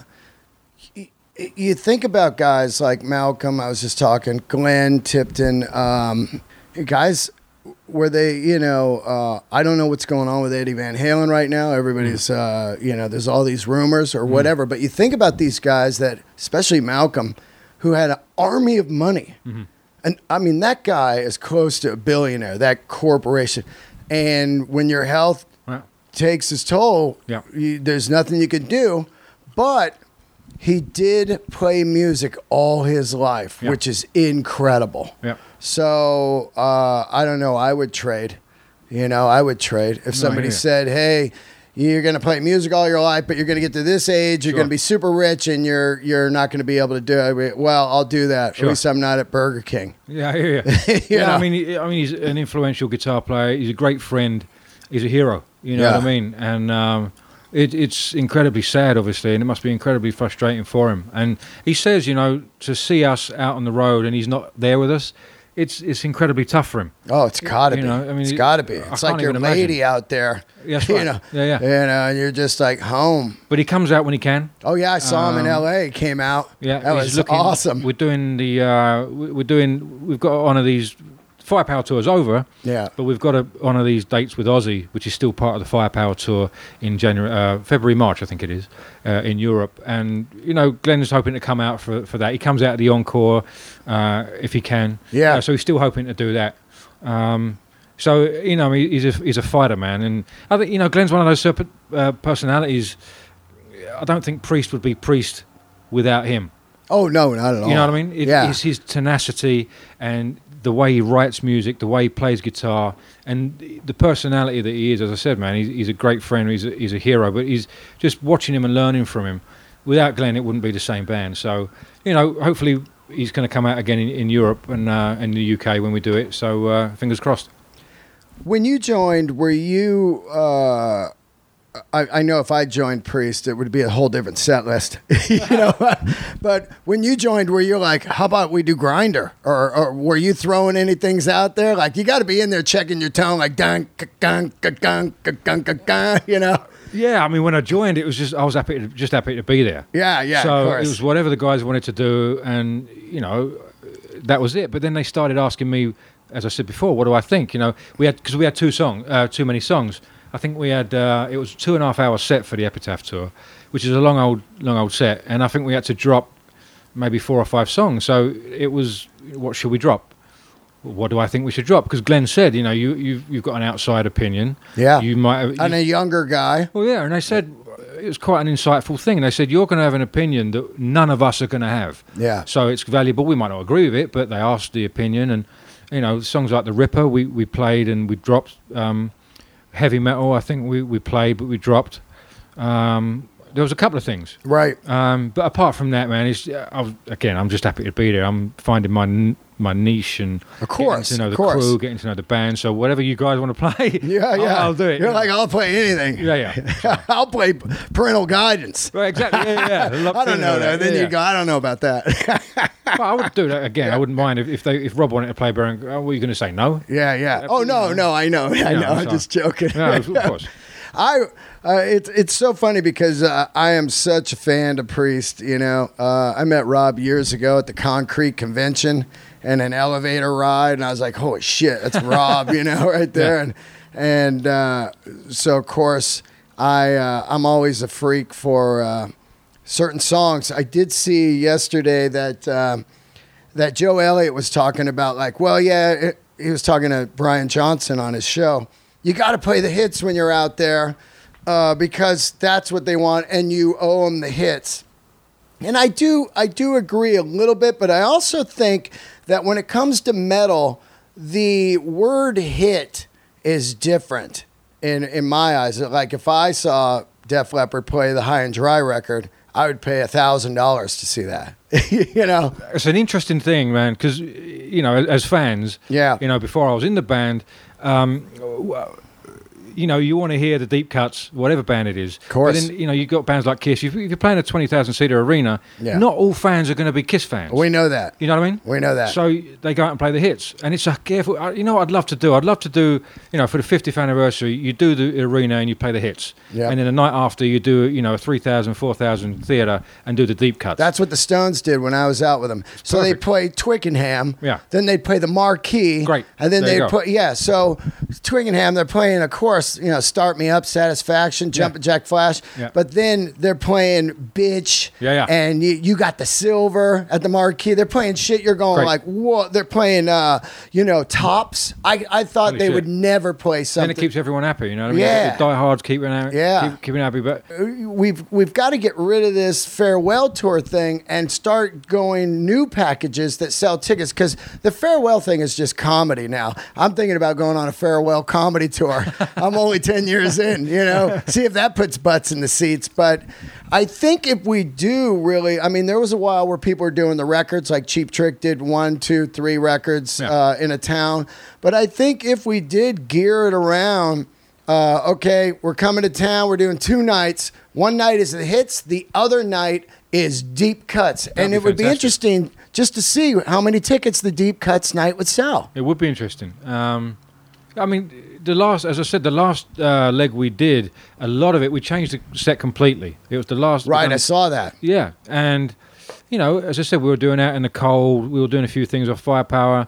You think about guys like Malcolm. I was just talking, Glenn Tipton, guys. Where they, you know, I don't know what's going on with Eddie Van Halen right now. Everybody's, you know, there's all these rumors or whatever. But you think about these guys that, especially Malcolm, who had an army of money. Mm-hmm. And, I mean, that guy is close to a billionaire, that corporation. And when your health takes its toll, there's nothing you can do. But he did play music all his life, which is incredible. Yeah. So, I don't know. I would trade. You know, I would trade. If somebody said, "Hey, you're going to play music all your life, but you're going to get to this age, you're going to be super rich, and you're not going to be able to do it." Well, I'll do that. Sure. At least I'm not at Burger King. Yeah, I hear you. Yeah, I mean, he's an influential guitar player. He's a great friend. He's a hero. You know what I mean? And it's incredibly sad, obviously, and it must be incredibly frustrating for him. And he says, you know, to see us out on the road and he's not there with us, it's incredibly tough for him. Oh, it's gotta be. You know, I mean, it's gotta be. It's like your lady out there. Yeah, that's right. You know, yeah. You know, and you're just like home. But he comes out when he can. Oh yeah, I saw him in L.A. He came out. Yeah, that was awesome. We're doing we've got one of these Firepower tours over. Yeah. But we've got one of these dates with Ozzy, which is still part of the Firepower tour in February, March, I think it is, in Europe. And, you know, Glenn is hoping to come out for that. He comes out at the Encore if he can. Yeah. So he's still hoping to do that. So, you know, he's a fighter, man. And I think, you know, Glenn's one of those personalities. I don't think Priest would be Priest without him. Oh, no, not at all. You know what I mean? It's his tenacity and the way he writes music, the way he plays guitar, and the personality that he is. As I said, man, he's a great friend. He's a hero. But he's just watching him and learning from him. Without Glenn, it wouldn't be the same band. So, you know, hopefully he's going to come out again in Europe and in the UK when we do it. So, fingers crossed. When you joined, were you I know if I joined Priest, it would be a whole different set list, But when you joined, were you like, how about we do Grinder, or were you throwing any things out there? Like, you got to be in there checking your tone, like dun gung gung gung gung. Yeah, I mean, when I joined, it was just I was happy to be there. Yeah. So of course. it was whatever the guys wanted to do, and that was it. But then they started asking me, as I said before, what do I think? We had too many songs. I think we had it was 2.5 hour set for the Epitaph tour, which is a long old set, and I think we had to drop maybe 4 or 5 songs. So it was, what should we drop? What do I think we should drop? Because Glenn said, you've got an outside opinion. Yeah. You might have, and a younger guy. Well, yeah, and they said it was quite an insightful thing. They said you're going to have an opinion that none of us are going to have. Yeah. So it's valuable. We might not agree with it, but they asked the opinion, and songs like The Ripper we played and we dropped. Heavy metal, I think we played, but we dropped. There was a couple of things, right? But apart from that, man, I'm just happy to be there. I'm finding my niche and of course, getting to know the crew, getting to know the band. So whatever you guys want to play, I'll do it. You're like, I'll play anything. Yeah. I'll play Parental Guidance. Right, exactly. Yeah. I don't know that. Then you go, I don't know about that. Well, I would do that again. I wouldn't mind if Rob wanted to play Baron. What are you going to say? No. Yeah. Oh no, I know. I'm just joking. No, of course. It's so funny because I am such a fan of Priest. I met Rob years ago at the Concrete Convention and an elevator ride, and I was like, "Holy shit, that's Rob!" right there. Yeah. And so of course I'm always a freak for certain songs. I did see yesterday that Joe Elliott was talking about, like, he was talking to Brian Johnson on his show. You got to play the hits when you're out there because that's what they want, and you owe them the hits. And I do agree a little bit, but I also think that when it comes to metal, the word hit is different in my eyes. Like, if I saw Def Leppard play the High and Dry record, I would pay $1,000 to see that. It's an interesting thing, man, because as fans, before I was in the band, you want to hear the deep cuts, whatever band it is. Of course. But then, you've got bands like Kiss. If you're playing a 20,000-seater arena, not all fans are going to be Kiss fans. We know that. You know what I mean? We know that. So they go out and play the hits. And it's a careful... what I'd love to do? I'd love to do, for the 50th anniversary, you do the arena and you play the hits. Yep. And then the night after, you do, a 3,000, 4,000 theater and do the deep cuts. That's what the Stones did when I was out with them. So they played Twickenham. Yeah. Then they'd play the Marquee. Great. And then they'd play... Yeah, so Twickenham, they're playing, of course, Start Me Up, Satisfaction, Jumpin' Jack Flash. Yeah. But then they're playing Bitch. Yeah. And you got the Silver at the Marquee. They're playing shit. You're going like, what? They're playing, Tops. I thought Holy they shit. would never play something. Then it keeps everyone happy, you know what I mean? Yeah. The diehards keeping happy, but... We've got to get rid of this farewell tour thing and start going new packages that sell tickets, because the farewell thing is just comedy now. I'm thinking about going on a farewell comedy tour. I'm only 10 years in, see if that puts butts in the seats. But I think if we do really, there was a while where people were doing the records, like Cheap Trick did 1, 2, 3 records in a town. But I think if we did gear it around, okay, we're coming to town, we're doing 2 nights. One night is the hits, the other night is deep cuts. And it would be interesting just to see how many tickets the deep cuts night would sell. It would be interesting. The last leg we did, a lot of it, we changed the set completely. It was the last... Right, I saw that. Yeah, and, as I said, we were doing Out in the Cold, we were doing a few things off Firepower,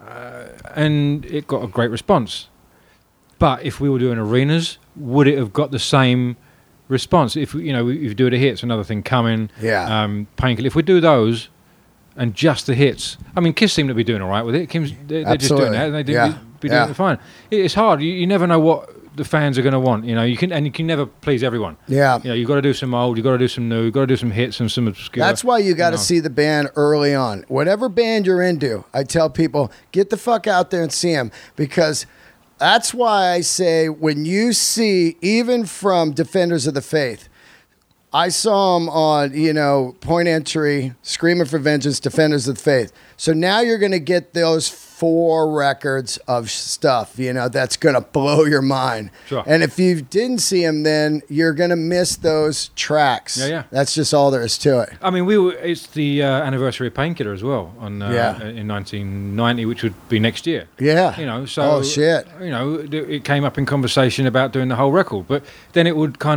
and it got a great response. But if we were doing arenas, would it have got the same response? If you do the hits, another thing coming, Painkiller. If we do those and just the hits, Kiss seem to be doing all right with it. They're just doing that, and they be doing it fine. It's hard. You never know what the fans are going to want. You can never please everyone. Yeah. You've got to do some old, you've got to do some new, you've got to do some hits and some obscure. That's why you got to see the band early on. Whatever band you're into, I tell people, get the fuck out there and see them, because that's why I say when you see, even from Defenders of the Faith, I saw him on, Point Entry, Screaming for Vengeance, Defenders of the Faith. So now you're going to get those 4 records of stuff, that's going to blow your mind. Sure. And if you didn't see him then, you're going to miss those tracks. Yeah. That's just all there is to it. I mean, it's the anniversary of Painkiller as well in 1990, which would be next year. Yeah. So oh shit. It came up in conversation about doing the whole record, but then it would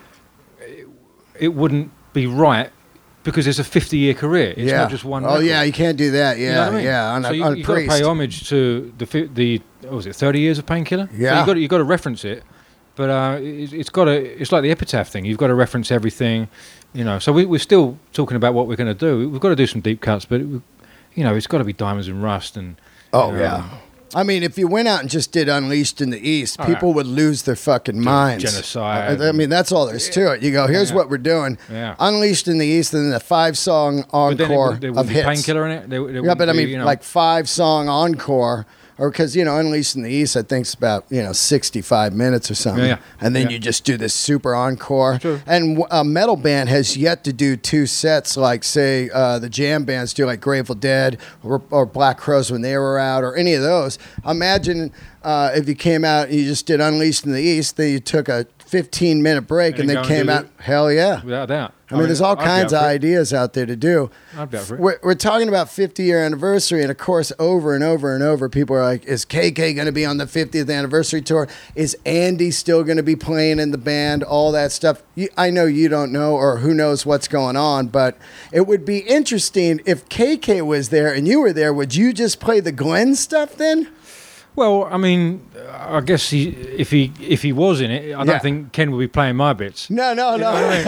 it wouldn't be right because it's a 50-year career. It's not just one record. Oh yeah, you can't do that. Yeah, you know what I mean? yeah. On you've got to pay homage to the what was it, 30 years of Painkiller? Yeah. So you've got to reference it, but it's like the Epitaph thing. You've got to reference everything, So we're still talking about what we're going to do. We've got to do some deep cuts, but it's got to be Diamonds and Rust and. Oh yeah. I mean, if you went out and just did Unleashed in the East, people would lose their fucking minds. Genocide. I mean, that's all there's to it. You go, here's what we're doing. Yeah. Unleashed in the East, and then a 5-song encore there of hits. Painkiller in it. There Yeah, but I mean, like 5-song encore. Or because, Unleashed in the East, I think it's about, 65 minutes or something. Yeah. And then you just do this super encore. Sure. And a metal band has yet to do 2 sets like, say, the jam bands do, like Grateful Dead or Black Crowes when they were out or any of those. Imagine if you came out and you just did Unleashed in the East, then you took a 15-minute break and then came out. Hell yeah. Without doubt. I mean, there's all kinds of ideas out there to do. I'd be up for it. We're talking about 50-year anniversary, and of course, over and over and over, people are like, is KK going to be on the 50th anniversary tour? Is Andy still going to be playing in the band? All that stuff. I know you don't know, or who knows what's going on, but it would be interesting if KK was there and you were there. Would you just play the Glenn stuff then? Well, I mean, I guess if he was in it, I don't think Ken would be playing my bits. No. You know what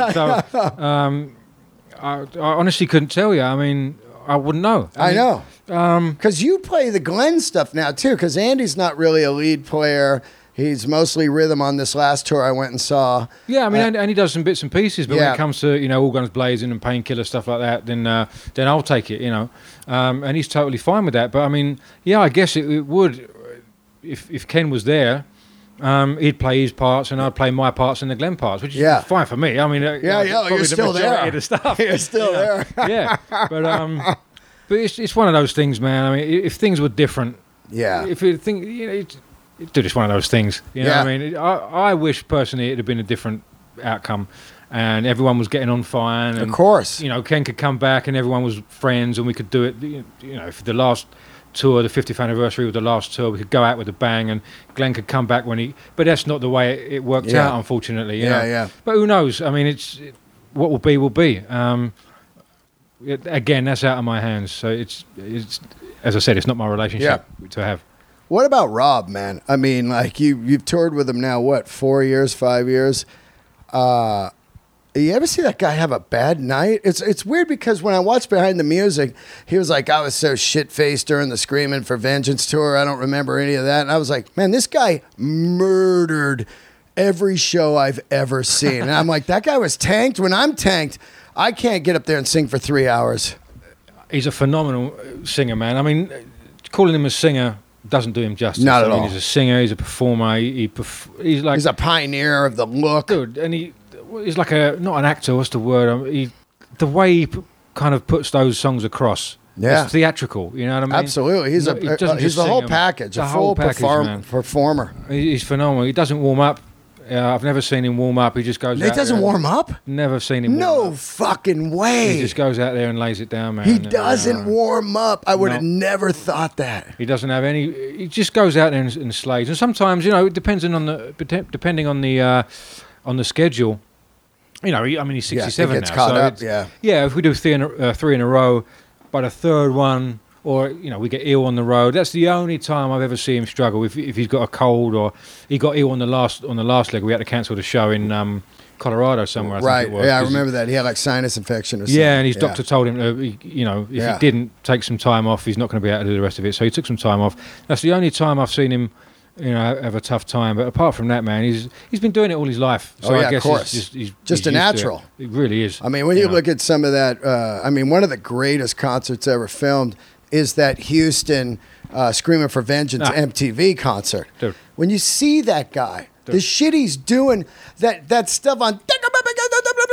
I mean? So, I honestly couldn't tell you. I mean, I wouldn't know. I know. Because you play the Glenn stuff now, too, because Andy's not really a lead player. He's mostly rhythm on this last tour I went and saw. Yeah, I mean, and he does some bits and pieces, but when it comes to, All Guns Blazing and Painkiller, stuff like that, then I'll take it, And he's totally fine with that. But, I mean, I guess it would... If Ken was there, he'd play his parts and I'd play my parts and the Glenn parts, which is fine for me. I mean, you're still there. The stuff. You're still there. Yeah, but it's one of those things, man. I mean, if things were different, if you think, it's just one of those things. You know what I mean? I wish personally it had been a different outcome. And everyone was getting on fine. And, of course. Ken could come back and everyone was friends and we could do it, for the last tour, the 50th anniversary of the last tour, we could go out with a bang and Glenn could come back but that's not the way it worked out, unfortunately. Yeah. But who knows? I mean, what will be will be. Again, that's out of my hands. So it's as I said, it's not my relationship to have. What about Rob, man? I mean, like you've toured with him now, what, 4 years, 5 years? You ever see that guy have a bad night? It's weird because when I watched Behind the Music, he was like, I was so shit-faced during the Screaming for Vengeance tour. I don't remember any of that. And I was like, man, this guy murdered every show I've ever seen. And I'm like, that guy was tanked. When I'm tanked, I can't get up there and sing for 3 hours. He's a phenomenal singer, man. I mean, calling him a singer doesn't do him justice. Not at all. He's a singer. He's a performer. He's a pioneer of the look. Dude, and he's like not an actor. What's the word? The way he kind of puts those songs across. Yeah, it's theatrical. You know what I mean? Absolutely. He's the whole package. A full performer. He's phenomenal. He doesn't warm up. I've never seen him warm up. He just goes. He doesn't warm up. Never seen him. No warm up. Fucking way. He just goes out there and lays it down, man. He doesn't warm up. I would have never thought that. He doesn't have any. He just goes out there and slays. And sometimes, depending on the schedule. He's 67 he gets now. Caught so up, if we do three in a row, by the third one, or we get ill on the road. That's the only time I've ever seen him struggle. If he's got a cold or he got ill on the last leg, we had to cancel the show in Colorado somewhere. I think it was. I remember that. He had like sinus infection or something. Yeah, and his doctor told him, if he didn't take some time off, he's not going to be able to do the rest of it. So he took some time off. That's the only time I've seen him. Have a tough time, but apart from that, man, he's been doing it all his life. So I guess of course. he's just a natural. It really is. I mean, when you look at some of that, one of the greatest concerts ever filmed is that Houston Screaming for Vengeance MTV concert. Dude. When you see that guy, the shit he's doing, that stuff on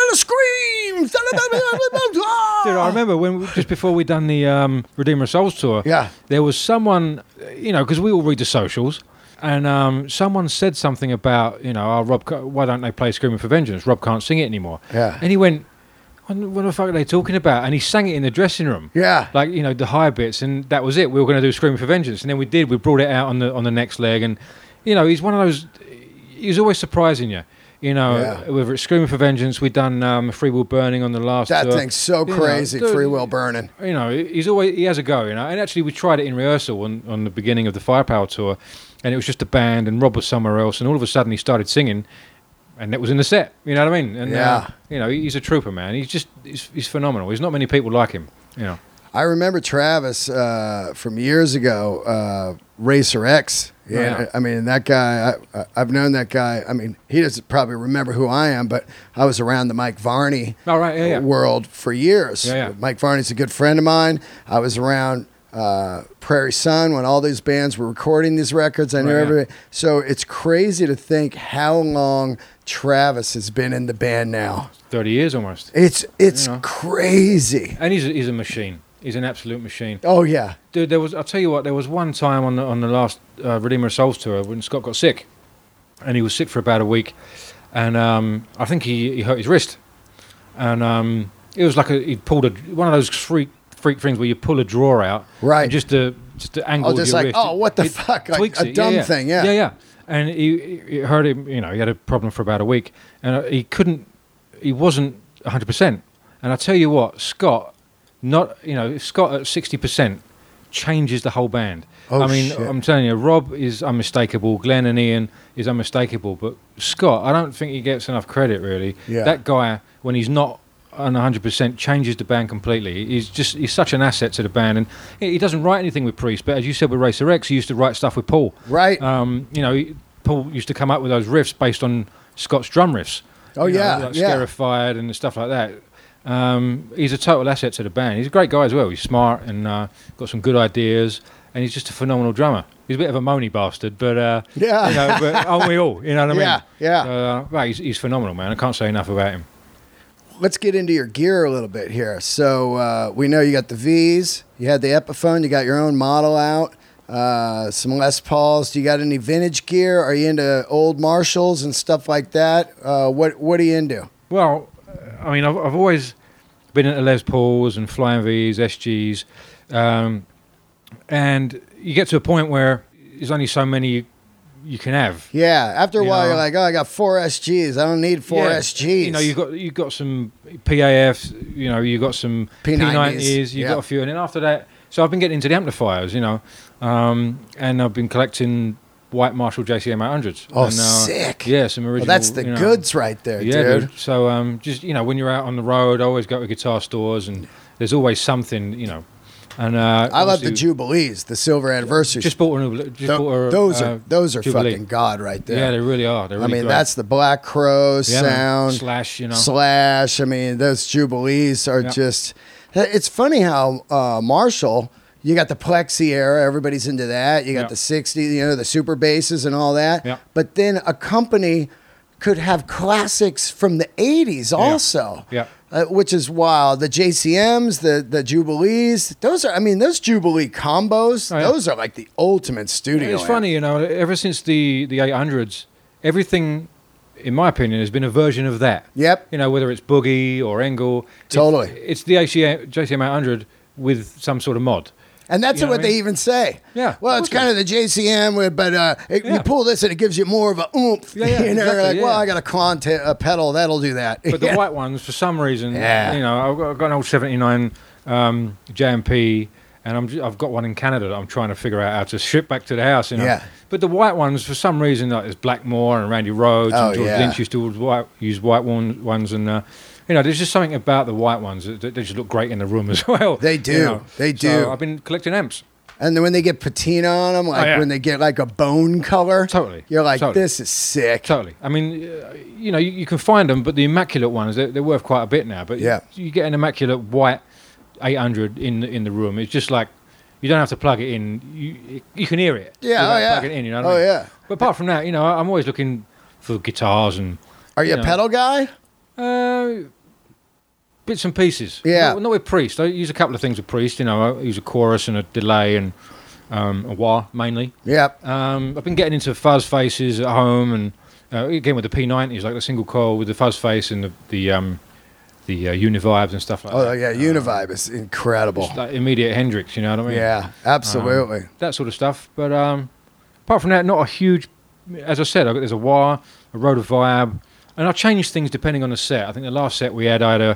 gotta scream. Dude, I remember just before we done the Redeemer of Souls tour. Yeah. There was someone, because we all read the socials, and someone said something about, oh, Rob, why don't they play Screaming for Vengeance? Rob can't sing it anymore. Yeah. And he went, what the fuck are they talking about? And he sang it in the dressing room. Yeah. Like, the high bits, and that was it. We were going to do Screaming for Vengeance. And then we did. We brought it out on the next leg. And, he's one of those, he's always surprising you. Whether it's Screaming for Vengeance, we've done Free Will Burning on the last That tour. thing's so crazy, Free Will Burning. He has a go, And actually, we tried it in rehearsal on the beginning of the Firepower tour, and it was just a band, and Rob was somewhere else, and all of a sudden he started singing, and that was in the set. You know what I mean? And he's a trooper, man. He's phenomenal. There's not many people like him. I remember Travis from years ago, Racer X. Yeah, I mean, that guy, I've known that guy. I mean, he doesn't probably remember who I am, but I was around the Mike Varney world for years. Yeah. Mike Varney's a good friend of mine. I was around Prairie Sun when all these bands were recording these records. I knew everybody. So it's crazy to think how long Travis has been in the band now. 30 years almost. It's crazy. And he's a machine. He's an absolute machine. Oh yeah, dude. I'll tell you what. There was one time on the last Redeemer of Souls tour when Scott got sick, and he was sick for about a week, and I think he hurt his wrist, and it was like he'd pulled one of those freak things where you pull a drawer out, right? And just to angle your like, wrist. Oh, what the fuck? Like a dumb thing, yeah. Yeah. And it hurt him. He had a problem for about a week, and he wasn't 100%. And I tell you what, Scott. Scott at 60% changes the whole band. Oh, I mean, shit. I'm telling you, Rob is unmistakable. Glenn and Ian is unmistakable. But Scott, I don't think he gets enough credit, really. Yeah. That guy, when he's not on 100%, changes the band completely. He's such an asset to the band. And he doesn't write anything with Priest, but as you said with Racer X, he used to write stuff with Paul. Right. Paul used to come up with those riffs based on Scott's drum riffs. Like Scarified and stuff like that. He's a total asset to the band. He's a great guy as well. He's smart and got some good ideas, and he's just a phenomenal drummer. He's a bit of a moany bastard, but but aren't we all? You know what I mean? Yeah. He's phenomenal, man. I can't say enough about him. Let's get into your gear a little bit here. So we know you got the V's, you had the Epiphone, you got your own model out, some Les Pauls. Do you got any vintage gear? Are you into old Marshalls and stuff like that? What are you into? Well, I mean, I've always been into Les Pauls and Flying V's, SGs, and you get to a point where there's only so many you can have. Yeah, after a while, you're like, oh, I got 4 SGs. I don't need 4 SGs. You got some PAFs. You got some P90s. You got a few, and then after that, so I've been getting into the amplifiers. And I've been collecting white Marshall JCM 800s. Oh, and, sick. Yeah, some original. Well, that's the goods right there, dude. So just, when you're out on the road, I always go to guitar stores, and there's always something, And I love the Jubilees, the silver anniversaries. Just bought a new. Those are Jubilee. fucking god right there. Yeah, they really are. They're really great. That's the Black Crow sound. Slash, Slash. I mean, those Jubilees are just. It's funny how Marshall. You got the Plexi era, everybody's into that. You got the 60s, the super basses and all that. Yeah. But then a company could have classics from the 80s also. Yeah. Which is wild. The JCMs, the Jubilees, those Jubilee combos, those are like the ultimate studio. It's funny, ever since the 800s, everything, in my opinion, has been a version of that. Yep. Whether it's Boogie or Engel. Totally. It's the JCM 800 with some sort of mod. And that's what they even say. Yeah. Well, it's kind of the JCM, but you pull this and it gives you more of a oomph. Yeah, exactly, I got a pedal, that'll do that. But the white ones, for some reason, I've got an old 79 JMP, and I've got one in Canada that I'm trying to figure out how to ship back to the house. Yeah. But the white ones, for some reason, like there's Blackmore and Randy Rhoads and George Lynch used to use white ones, and there's just something about the white ones that they just look great in the room as well. They do. They do. So I've been collecting amps. And then when they get patina on them, when they get like a bone color, you're like, this is sick. Totally. I mean, you can find them, but the immaculate ones, they're worth quite a bit now. But you get an immaculate white 800 in the room. It's just like, you don't have to plug it in. You can hear it. Yeah, plug it in, what I mean? Yeah. But apart from that, I'm always looking for guitars and. Are you a pedal guy? Bits and pieces. Yeah. Not with Priest. I use a couple of things with Priest. I use a chorus and a delay and a wah mainly. Yep. I've been getting into fuzz faces at home and again with the P90s, like the single coil with the fuzz face and the Univibes and stuff like that. Oh yeah, Univibe is incredible. Just like immediate Hendrix, you know what I mean? Yeah, absolutely. That sort of stuff. But apart from that, not a huge. As I said, there's a wah, a Rhoda Vibe. And I changed things depending on the set. I think the last set I had a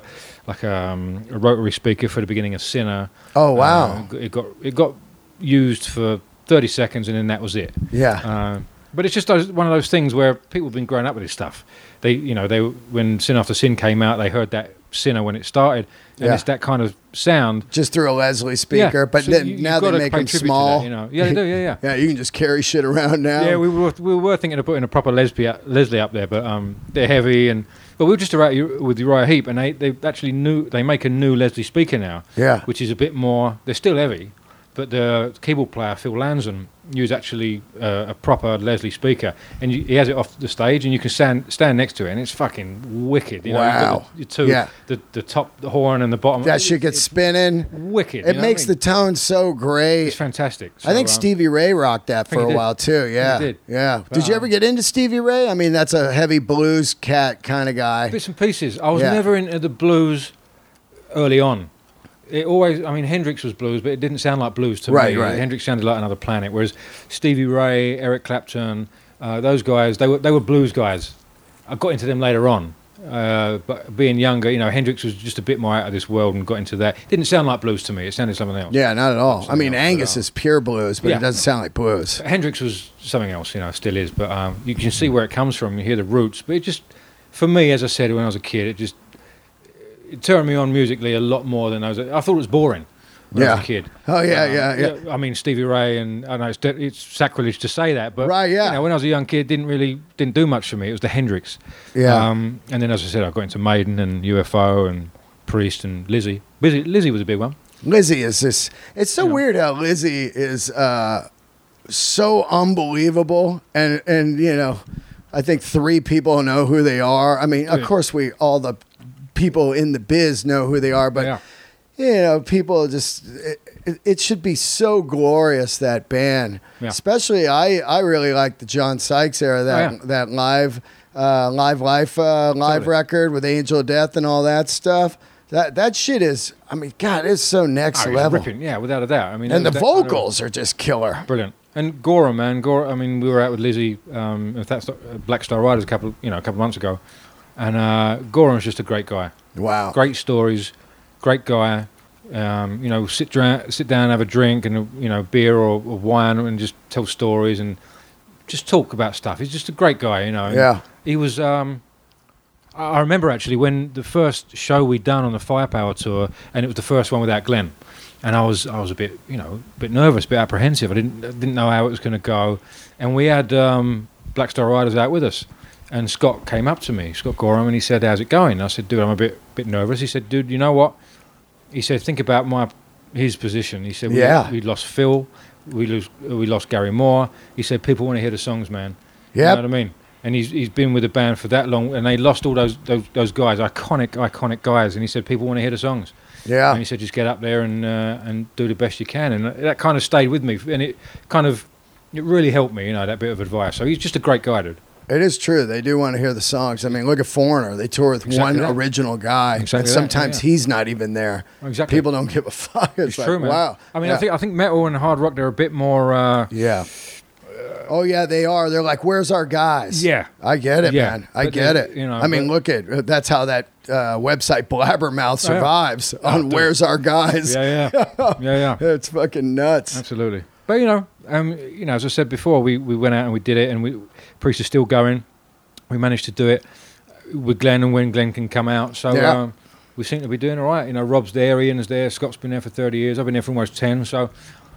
rotary speaker for the beginning of Sinner. Oh wow! It got used for 30 seconds and then that was it. Yeah. But it's just one of those things where people have been growing up with this stuff. They when Sin After Sin came out, they heard that Sinner when it started, and it's that kind of sound. Just through a Leslie speaker, but so then now they make them small. That, Yeah, they do. Yeah. Yeah, you can just carry shit around now. Yeah, we were thinking of putting a proper Leslie up there, but they're heavy but we were just about with Uriah Heep, and they actually they make a new Leslie speaker now. Yeah. Which is a bit more. They're still heavy, but the keyboard player Phil Lanson used actually a proper Leslie speaker, and he has it off the stage, and you can stand next to it, and it's fucking wicked. Wow! The top the horn and the bottom. That shit gets spinning. Wicked. It makes the tone so great. It's fantastic. So, I think Stevie Ray rocked that for a while too. Yeah, he did. Yeah. Did you ever get into Stevie Ray? I mean, that's a heavy blues cat kind of guy. Bits and pieces. I was never into the blues early on. It always, Hendrix was blues, but it didn't sound like blues to me. Right. Hendrix sounded like another planet, whereas Stevie Ray, Eric Clapton, those guys, they were blues guys. I got into them later on, but being younger, Hendrix was just a bit more out of this world and got into that. It didn't sound like blues to me. It sounded something else. Yeah, not at all. Angus is pure blues, but it doesn't sound like blues. Hendrix was something else, still is, but you can see where it comes from. You hear the roots, but it just, for me, as I said when I was a kid, it turned me on musically a lot more than I thought it was boring when I was a kid. Oh, yeah. Stevie Ray, and I know it's sacrilege to say that, but right, yeah. When I was a young kid, didn't do much for me. It was the Hendrix. Yeah. And then, as I said, I got into Maiden and UFO and Priest and Lizzie. Lizzie was a big one. Lizzie is this. It's so weird how Lizzie is so unbelievable, and I think 3 people know who they are. Of course, all the people in the biz know who they are, but people just it should be so glorious, that band. Especially I really like the John Sykes era, that live record with Angel of Death and all that stuff. That shit is, God, it's so next level. Ripping, without a doubt. And the vocals are just killer. Brilliant. And Gora, man, we were out with Lizzie, that's Black Star Riders a couple months ago. And Goran's just a great guy. Wow. Great stories, great guy. Sit down, have a drink and beer or wine, and just tell stories and just talk about stuff. He's just a great guy, Yeah. He was. I remember actually when the first show we'd done on the Firepower tour, and it was the first one without Glenn, and I was a bit bit nervous, a bit apprehensive. I didn't know how it was going to go, and we had Black Star Riders out with us. And Scott came up to me, Scott Gorham, and he said, "How's it going?" I said, "Dude, I'm a bit nervous." He said, "Dude, you know what?" He said, "Think about his position." He said, "We lost Phil, we lost Gary Moore." He said, "People want to hear the songs, man." Yeah, you know what I mean. And he's been with the band for that long, and they lost all those guys, iconic guys. And he said, "People want to hear the songs." Yeah. And he said, "Just get up there and do the best you can." And that kind of stayed with me, and it really helped me, that bit of advice. So he's just a great guy, dude. It is true. They do want to hear the songs. Look at Foreigner. They tour with one original guy, and sometimes he's not even there. Exactly. People don't give a fuck. It's true, man. Wow. I think metal and hard rock, they're a bit more. Oh yeah, they are. They're like, "Where's our guys?" Yeah, I get it, man. I get it. Look at that's how that website Blabbermouth survives on "Where's Our Guys." Yeah. It's fucking nuts. Absolutely. But as I said before, we went out and we did it, and Priest is still going. We managed to do it with Glenn, and when Glenn can come out, so we seem to be doing all right. Rob's there, Ian's there, Scott's been there for 30 years. I've been there for almost 10. So,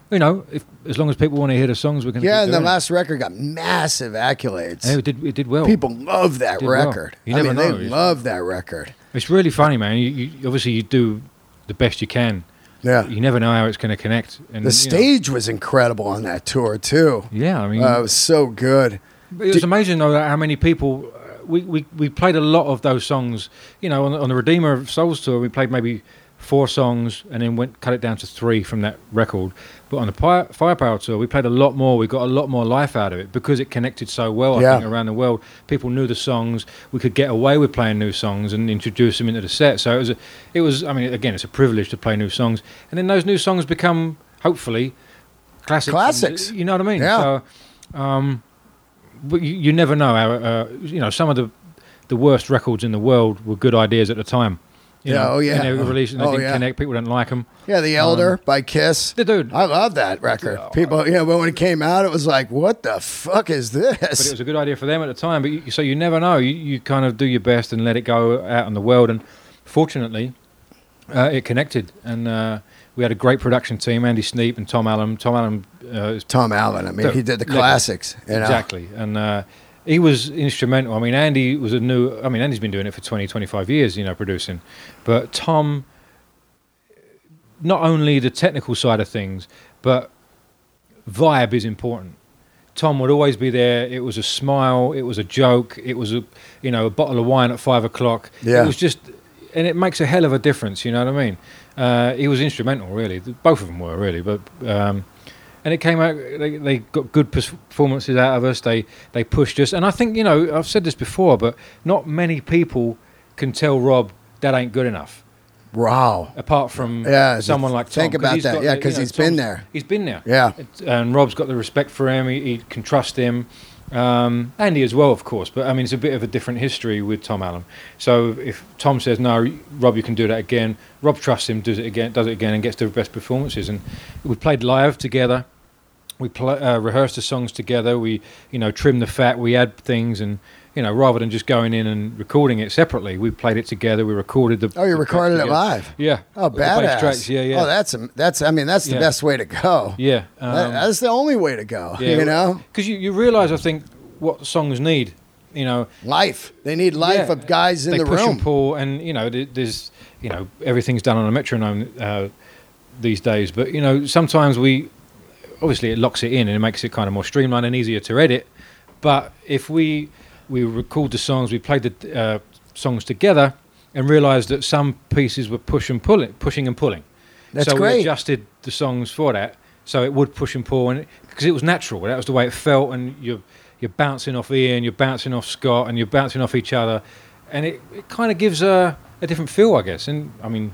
as long as people want to hear the songs, we're going to. Yeah, and the last record got massive accolades. Yeah, it did well. People love that record. Well. They love that record. It's really funny, man. You obviously you do the best you can. Yeah. You never know how it's going to connect. And the stage was incredible on that tour too. Yeah, it was so good. It was amazing though how many people we played a lot of those songs. You know, on the Redeemer of Souls tour, we played maybe 4 songs and then cut it down to 3 from that record. But on the Firepower tour, we played a lot more. We got a lot more life out of it because it connected so well, I think, around the world. People knew the songs. We could get away with playing new songs and introduce them into the set. So it was. I mean, again, it's a privilege to play new songs. And then those new songs become, hopefully, classics. You know what I mean? Yeah. So, but you never know. You know, some of the worst records in the world were good ideas at the time. You know, and they were released and they didn't connect. People didn't like them. Yeah, The Elder by Kiss. Dude, I love that record. People, but when it came out, it was like, what the fuck is this? But it was a good idea for them at the time. But so you never know. You kind of do your best and let it go out in the world. And fortunately, it connected. And we had a great production team, Andy Sneap and Tom Allen. Tom Allen. I mean, he did the classics. You know? Exactly. And he was instrumental. I mean, Andy's been doing it for 20, 25 years, you know, producing. But Tom, not only the technical side of things, but vibe is important. Tom would always be there. It was a smile. It was a joke. It was a bottle of wine at 5 o'clock. Yeah. It was just, and it makes a hell of a difference, you know what I mean? He was instrumental, really. Both of them were, really. But and it came out, they got good performances out of us. They pushed us. And I think, you know, I've said this before, but not many people can tell Rob that ain't good enough. Wow. Apart from someone like Tom. Think about that. Yeah, because he's been there. He's been there. Yeah. And Rob's got the respect for him. He can trust him. Andy as well, of course. But, I mean, it's a bit of a different history with Tom Allen. So if Tom says, no, Rob, you can do that again, Rob trusts him, does it again, and gets the best performances. And we played live together. We rehearsed the songs together. We, you know, trimmed the fat. We add things, and you know, rather than just going in and recording it separately, we played it together. We recorded the. Oh, you recorded it live? Yeah. Oh, badass! Tracks. Yeah. Oh, that's. I mean, that's the best way to go. Yeah. That's the only way to go. Yeah, you know, because you realize, I think, what songs need. You know, life. They need life of guys in the room. They push and pull, and you know, there's, you know, everything's done on a metronome these days. But you know, sometimes obviously it locks it in and it makes it kind of more streamlined and easier to edit. But if we record the songs, we played the songs together and realised that some pieces were pushing and pulling. That's so great. We adjusted the songs for that, so it would push and pull, and because it was natural. That was the way it felt, and you're bouncing off Ian, you're bouncing off Scott, and you're bouncing off each other, and it kind of gives a different feel, I guess. And I mean,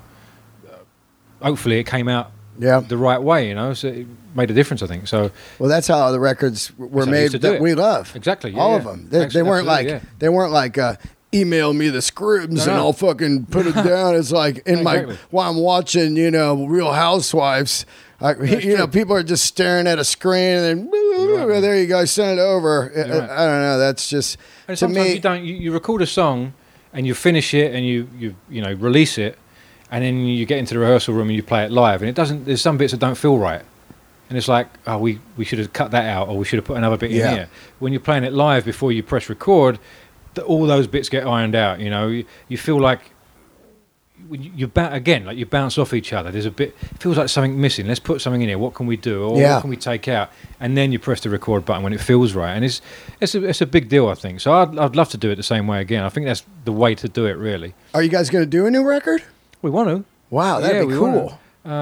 hopefully it came out the right way, you know, so it made a difference, I think. So well, that's how the records were made that we love. Exactly. All of them. They weren't like email me the scripts and I'll fucking put it down. It's like while I'm watching, you know, Real Housewives, you know, people are just staring at a screen and then there you go, send it over. I don't know. That's just, and to me. You record a song and you finish it and you know, release it. And then you get into the rehearsal room and you play it live, and there's some bits that don't feel right, and it's like, oh, we should have cut that out, or we should have put another bit in here. When you're playing it live before you press record, all those bits get ironed out. You know, you feel like you bounce off each other. There's a bit, it feels like something missing. Let's put something in here. What can we do? Or what can we take out? And then you press the record button when it feels right, and it's a big deal, I think. So I'd love to do it the same way again. I think that's the way to do it, really. Are you guys going to do a new record? We want to. Wow, that'd be cool.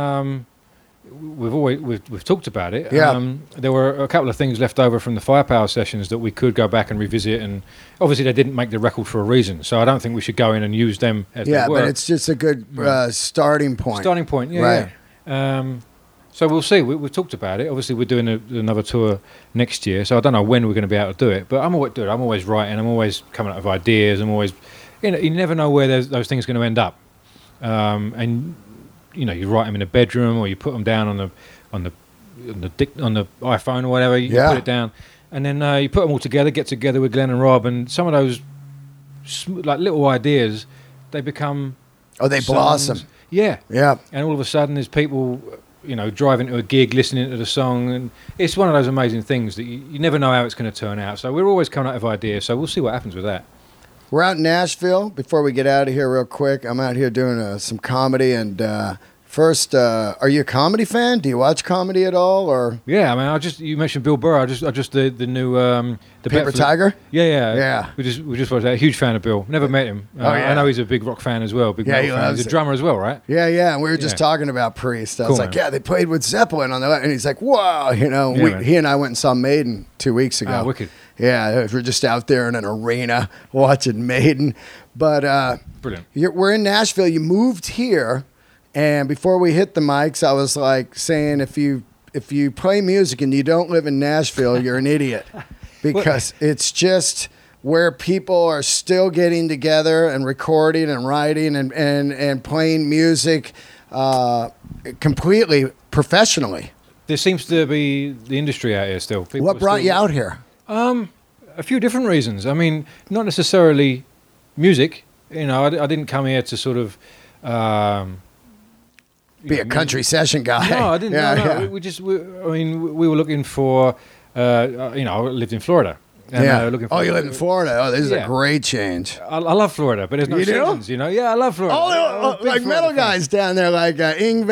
We've talked about it. Yeah. There were a couple of things left over from the Firepower sessions that we could go back and revisit, and obviously they didn't make the record for a reason, so I don't think we should go in and use them as they were. But it's just a good starting point. Starting point, yeah. Right. So we'll see. We've talked about it. Obviously, we're doing another tour next year, so I don't know when we're going to be able to do it. But I'm always writing. I'm always coming up with ideas. I'm always, you know, you never know where those things are going to end up. And you know, you write them in a bedroom, or you put them down on the iPhone or whatever. You put it down, and then you put them all together. Get together with Glenn and Rob, and some of those like little ideas, they become they songs. blossom. Yeah. And all of a sudden, there's people, you know, driving to a gig, listening to the song, and it's one of those amazing things that you never know how it's going to turn out. So we're always coming out of ideas. So we'll see what happens with that. We're out in Nashville. Before we get out of here real quick, I'm out here doing some comedy and First, are you a comedy fan? Do you watch comedy at all, or? Yeah, I mean, you mentioned Bill Burr. I just the new the Paper Tiger. Yeah. We just watched that. Huge fan of Bill. Never met him. I know he's a big rock fan as well. Big metal fan. He's a drummer as well, right? Yeah. And we were just talking about Priest. I was like, they played with Zeppelin on the, and he's like, wow, he and I went and saw Maiden 2 weeks ago. Oh, wicked. Yeah, we're just out there in an arena watching Maiden. But brilliant. We're in Nashville. You moved here. And before we hit the mics, I was like saying, if you play music and you don't live in Nashville, you're an idiot, because it's just where people are still getting together and recording and writing and playing music completely professionally. There seems to be the industry out here still. What brought you out here? A few different reasons. I mean, not necessarily music. You know, I didn't come here to sort of. Be a country session guy. No, I didn't. No. We were looking for. I lived in Florida. And you live in Florida. Oh, this is a great change. I love Florida, but there's no seasons. You know, I love Florida. Like metal guys down there, like Yngwie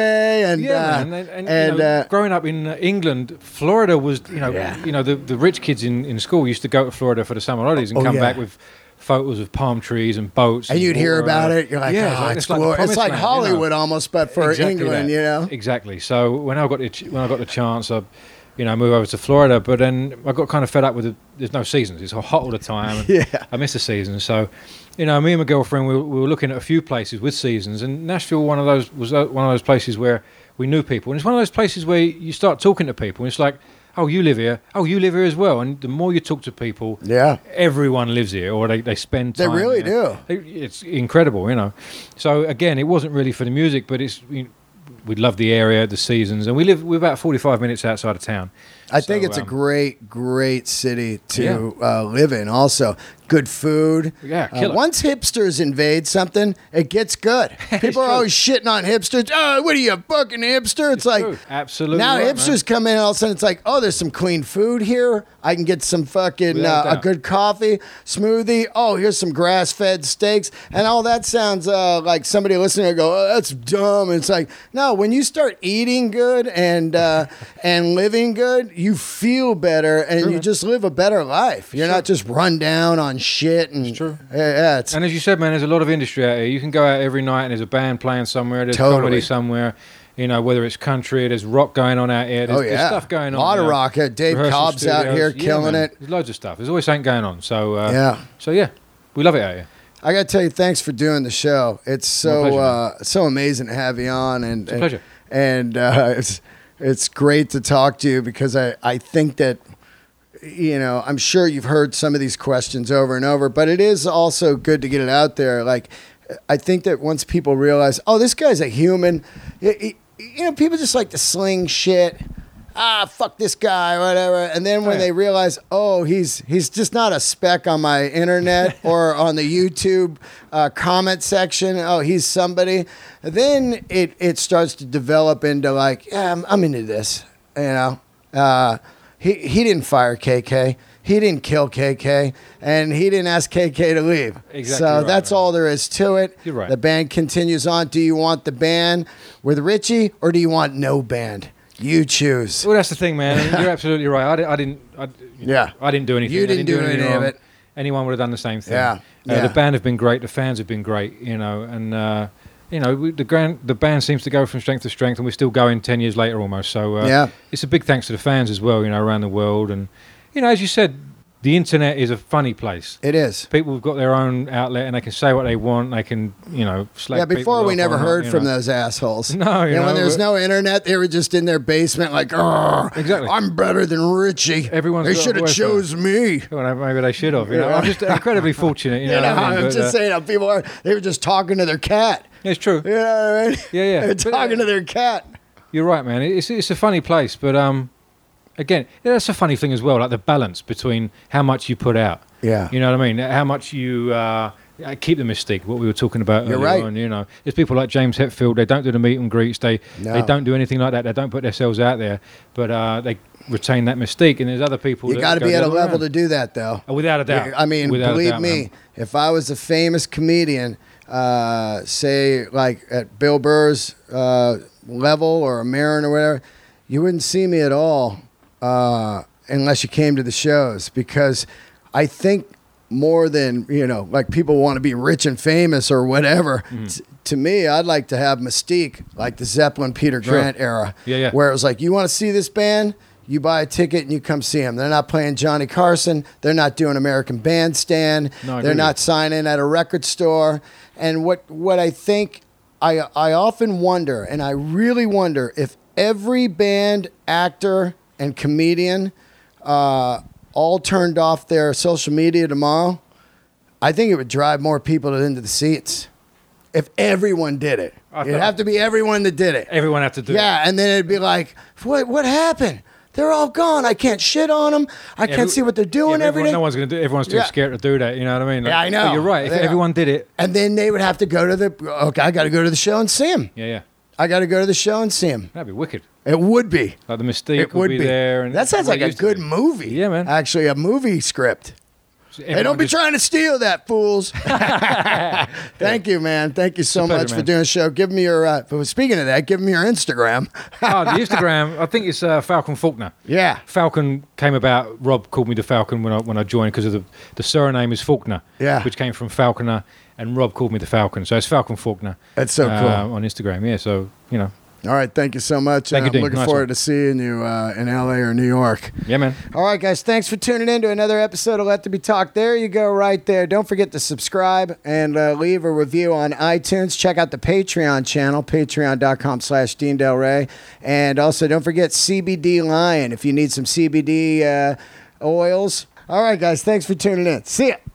and growing up in England, Florida was the rich kids in school used to go to Florida for the summer holidays and come back with photos of palm trees and boats. And you'd hear about it. You're like, it's like Hollywood almost, but for England, Exactly. So when I got the chance, I move over to Florida, but then I got kind of fed up with there's no seasons. It's hot all the time. And I miss the seasons. So, me and my girlfriend, we were looking at a few places with seasons, and Nashville was one of those places where we knew people. And it's one of those places where you start talking to people, and it's like, oh, you live here. Oh, you live here as well. And the more you talk to people, everyone lives here, or they spend time. They really do. It's incredible, So again, it wasn't really for the music, but we love the area, the seasons, and we're about 45 minutes outside of town. I think it's a great city to live in. Also, good food. Once hipsters invade something, it gets good. People are always shitting on hipsters. Oh, what are you, a fucking hipster? It's like, absolutely. Now hipsters come in, all of a sudden it's like, oh, there's some clean food here. I can get some fucking a good coffee, smoothie. Oh, here's some grass-fed steaks, and all that sounds like somebody listening will go, oh, that's dumb. And it's like, no, when you start eating good and living good, you feel better and you just live a better life. You're not just run down on shit. And, it's true. Yeah, and as you said, man, there's a lot of industry out here. You can go out every night and there's a band playing somewhere. There's comedy somewhere. Whether it's country, there's rock going on out here. There's stuff going on. A lot of rock. Dave Cobb's out here killing it. There's loads of stuff. There's always something going on. So we love it out here. I got to tell you, thanks for doing the show. It's so amazing to have you on. It's a pleasure. And it's great to talk to you, because I think that, I'm sure you've heard some of these questions over and over, but it is also good to get it out there. Like, I think that once people realize, oh, this guy's a human, people just like to sling shit. Fuck this guy, whatever. And then when they realize, oh, he's just not a speck on my internet or on the YouTube comment section. Oh, he's somebody. Then it starts to develop into like, I'm into this. He didn't fire KK. He didn't kill KK, and he didn't ask KK to leave. Exactly. So that's all there is to it. You're right. The band continues on. Do you want the band with Richie, or do you want no band? You choose. Well, that's the thing, man. You're absolutely right. I didn't do anything. You didn't do anything of it. Anyone would have done the same thing. Yeah. The band have been great. The fans have been great. And the band seems to go from strength to strength, and we're still going 10 years later almost. So it's a big thanks to the fans as well. Around the world, and as you said, the internet is a funny place. It is. People have got their own outlet, and they can say what they want. They can, slag before people we never heard from those. those assholes. No, when there's no internet, they were just in their basement like, exactly. I'm better than Richie. They should have chose me. Well, maybe they should have. I'm just incredibly fortunate. I'm just saying, they were just talking to their cat. It's true. You know what I mean? Yeah. They're talking to their cat. You're right, man. It's a funny place, but again, that's a funny thing as well, like the balance between how much you put out. Yeah. You know what I mean? How much you keep the mystique, what we were talking about earlier on. There's people like James Hetfield, they don't do the meet and greets, they don't do anything like that, they don't put themselves out there, but they retain that mystique, and there's other people you got to be at a level to do that, though. Without a doubt. I mean, believe me, if I was a famous comedian, say like at Bill Burr's level or a Maron or whatever, you wouldn't see me at all unless you came to the shows, because I think more than, like people want to be rich and famous or whatever. To me, I'd like to have mystique, like the Zeppelin, Peter Grant era, where it was like, you want to see this band? You buy a ticket and you come see them. They're not playing Johnny Carson. They're not doing American Bandstand. They're not signing at a record store. And what I think, I often wonder, and I really wonder, if every band, actor, and comedian all turned off their social media tomorrow, I think it would drive more people into the seats. If everyone did it. It'd have to be everyone that did it. Everyone had to do it. Yeah, and then it'd be like, what happened? They're all gone. I can't shit on them. I can't see what they're doing every day. No one's going to do it. Everyone's too scared to do that. You know what I mean? I know. But you're right. If everyone did it. And then they would have to go to I got to go to the show and see him. Yeah. I got to go to the show and see him. That'd be wicked. It would be. Like the mystique would be there. And that sounds like a good movie. Yeah, man. Actually, a movie script. Hey, don't be trying to steal that, fools. Thank you, man. Thank you so much for doing the show. Give me your, speaking of that, give me your Instagram. The Instagram, I think it's Falcon Faulkner. Yeah. Falcon came about, Rob called me the Falcon when I joined, because of the surname is Faulkner, which came from Falconer, and Rob called me the Falcon. So it's Falcon Faulkner. That's so cool. On Instagram, yeah. So, All right, thank you so much. Thank you, Dean. I'm looking forward to seeing you in LA or New York. Yeah, man. All right, guys, thanks for tuning in to another episode of Let There Be Talk. There you go, right there. Don't forget to subscribe and leave a review on iTunes. Check out the Patreon channel, patreon.com/Dean Delray. And also, don't forget CBD Lion if you need some CBD oils. All right, guys, thanks for tuning in. See ya.